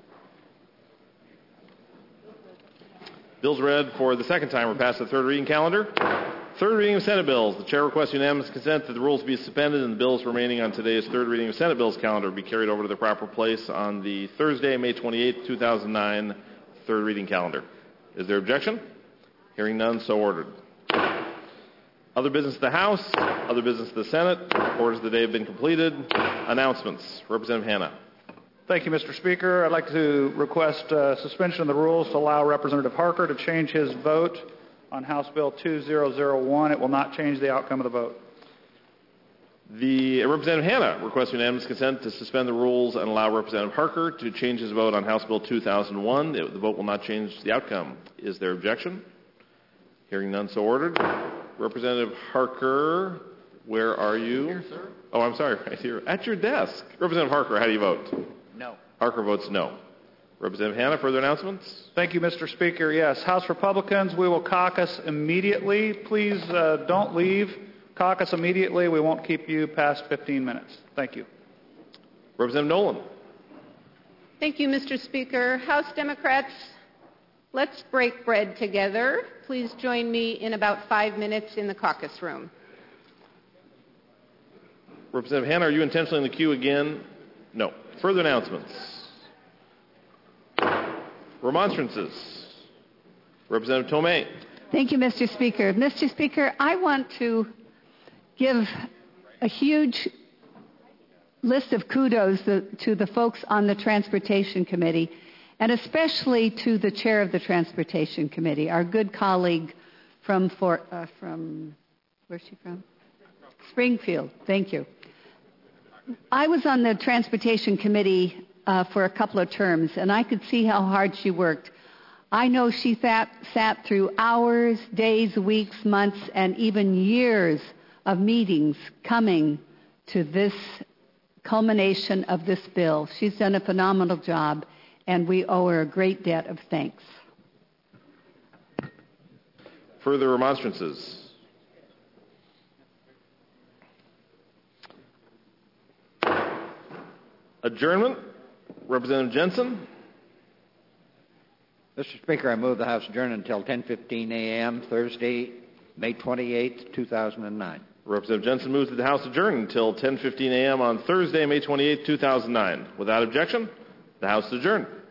Bills read for the second time are passed the third reading calendar. Third reading of Senate bills. The chair requests unanimous consent that the rules be suspended and the bills remaining on today's third reading of Senate bills calendar be carried over to their proper place on the Thursday, May twenty-eighth, two thousand nine third reading calendar. Is there objection? Hearing none, so ordered. Other business of the House, other business of the Senate. Orders of the day have been completed. Announcements. Representative Hanna. Thank you, Mister Speaker. I'd like to request uh, suspension of the rules to allow Representative Harker to change his vote on House Bill two thousand one. It will not change the outcome of the vote. The uh, Representative Hanna requests unanimous consent to suspend the rules and allow Representative Harker to change his vote on House Bill two thousand one. It, the vote will not change the outcome. Is there objection? Hearing none, so ordered. Representative Harker, where are you? Here, sir. Oh, I'm sorry, right here. At your desk. Representative Harker, how do you vote? No. Harker votes no. Representative Hanna, further announcements? Thank you, Mister Speaker. Yes, House Republicans, we will caucus immediately. Please uh, don't leave. Caucus immediately. We won't keep you past fifteen minutes. Thank you. Representative Nolan. Thank you, Mister Speaker. House Democrats, let's break bread together. Please join me in about five minutes in the caucus room. Representative Hanna, are you intentionally in the queue again? No. Further announcements? Remonstrances. Representative Tomei. Thank you, Mister Speaker. Mister Speaker, I want to give a huge list of kudos to the folks on the Transportation Committee, and especially to the chair of the Transportation Committee, our good colleague from Fort, uh, from where's she from? Springfield. Thank you. I was on the Transportation Committee uh, for a couple of terms, and I could see how hard she worked. I know she sat, sat through hours, days, weeks, months, and even years of meetings coming to this culmination of this bill. She's done a phenomenal job, and we owe her a great debt of thanks. Further remonstrances? Adjournment. Representative Jensen. Mister Speaker, I move the House adjourn until ten fifteen a.m. Thursday, May twenty-eighth, two thousand nine. Representative Jensen moves that the House adjourn until ten fifteen a.m. on Thursday, May twenty-eighth, two thousand nine. Without objection, the House is adjourned.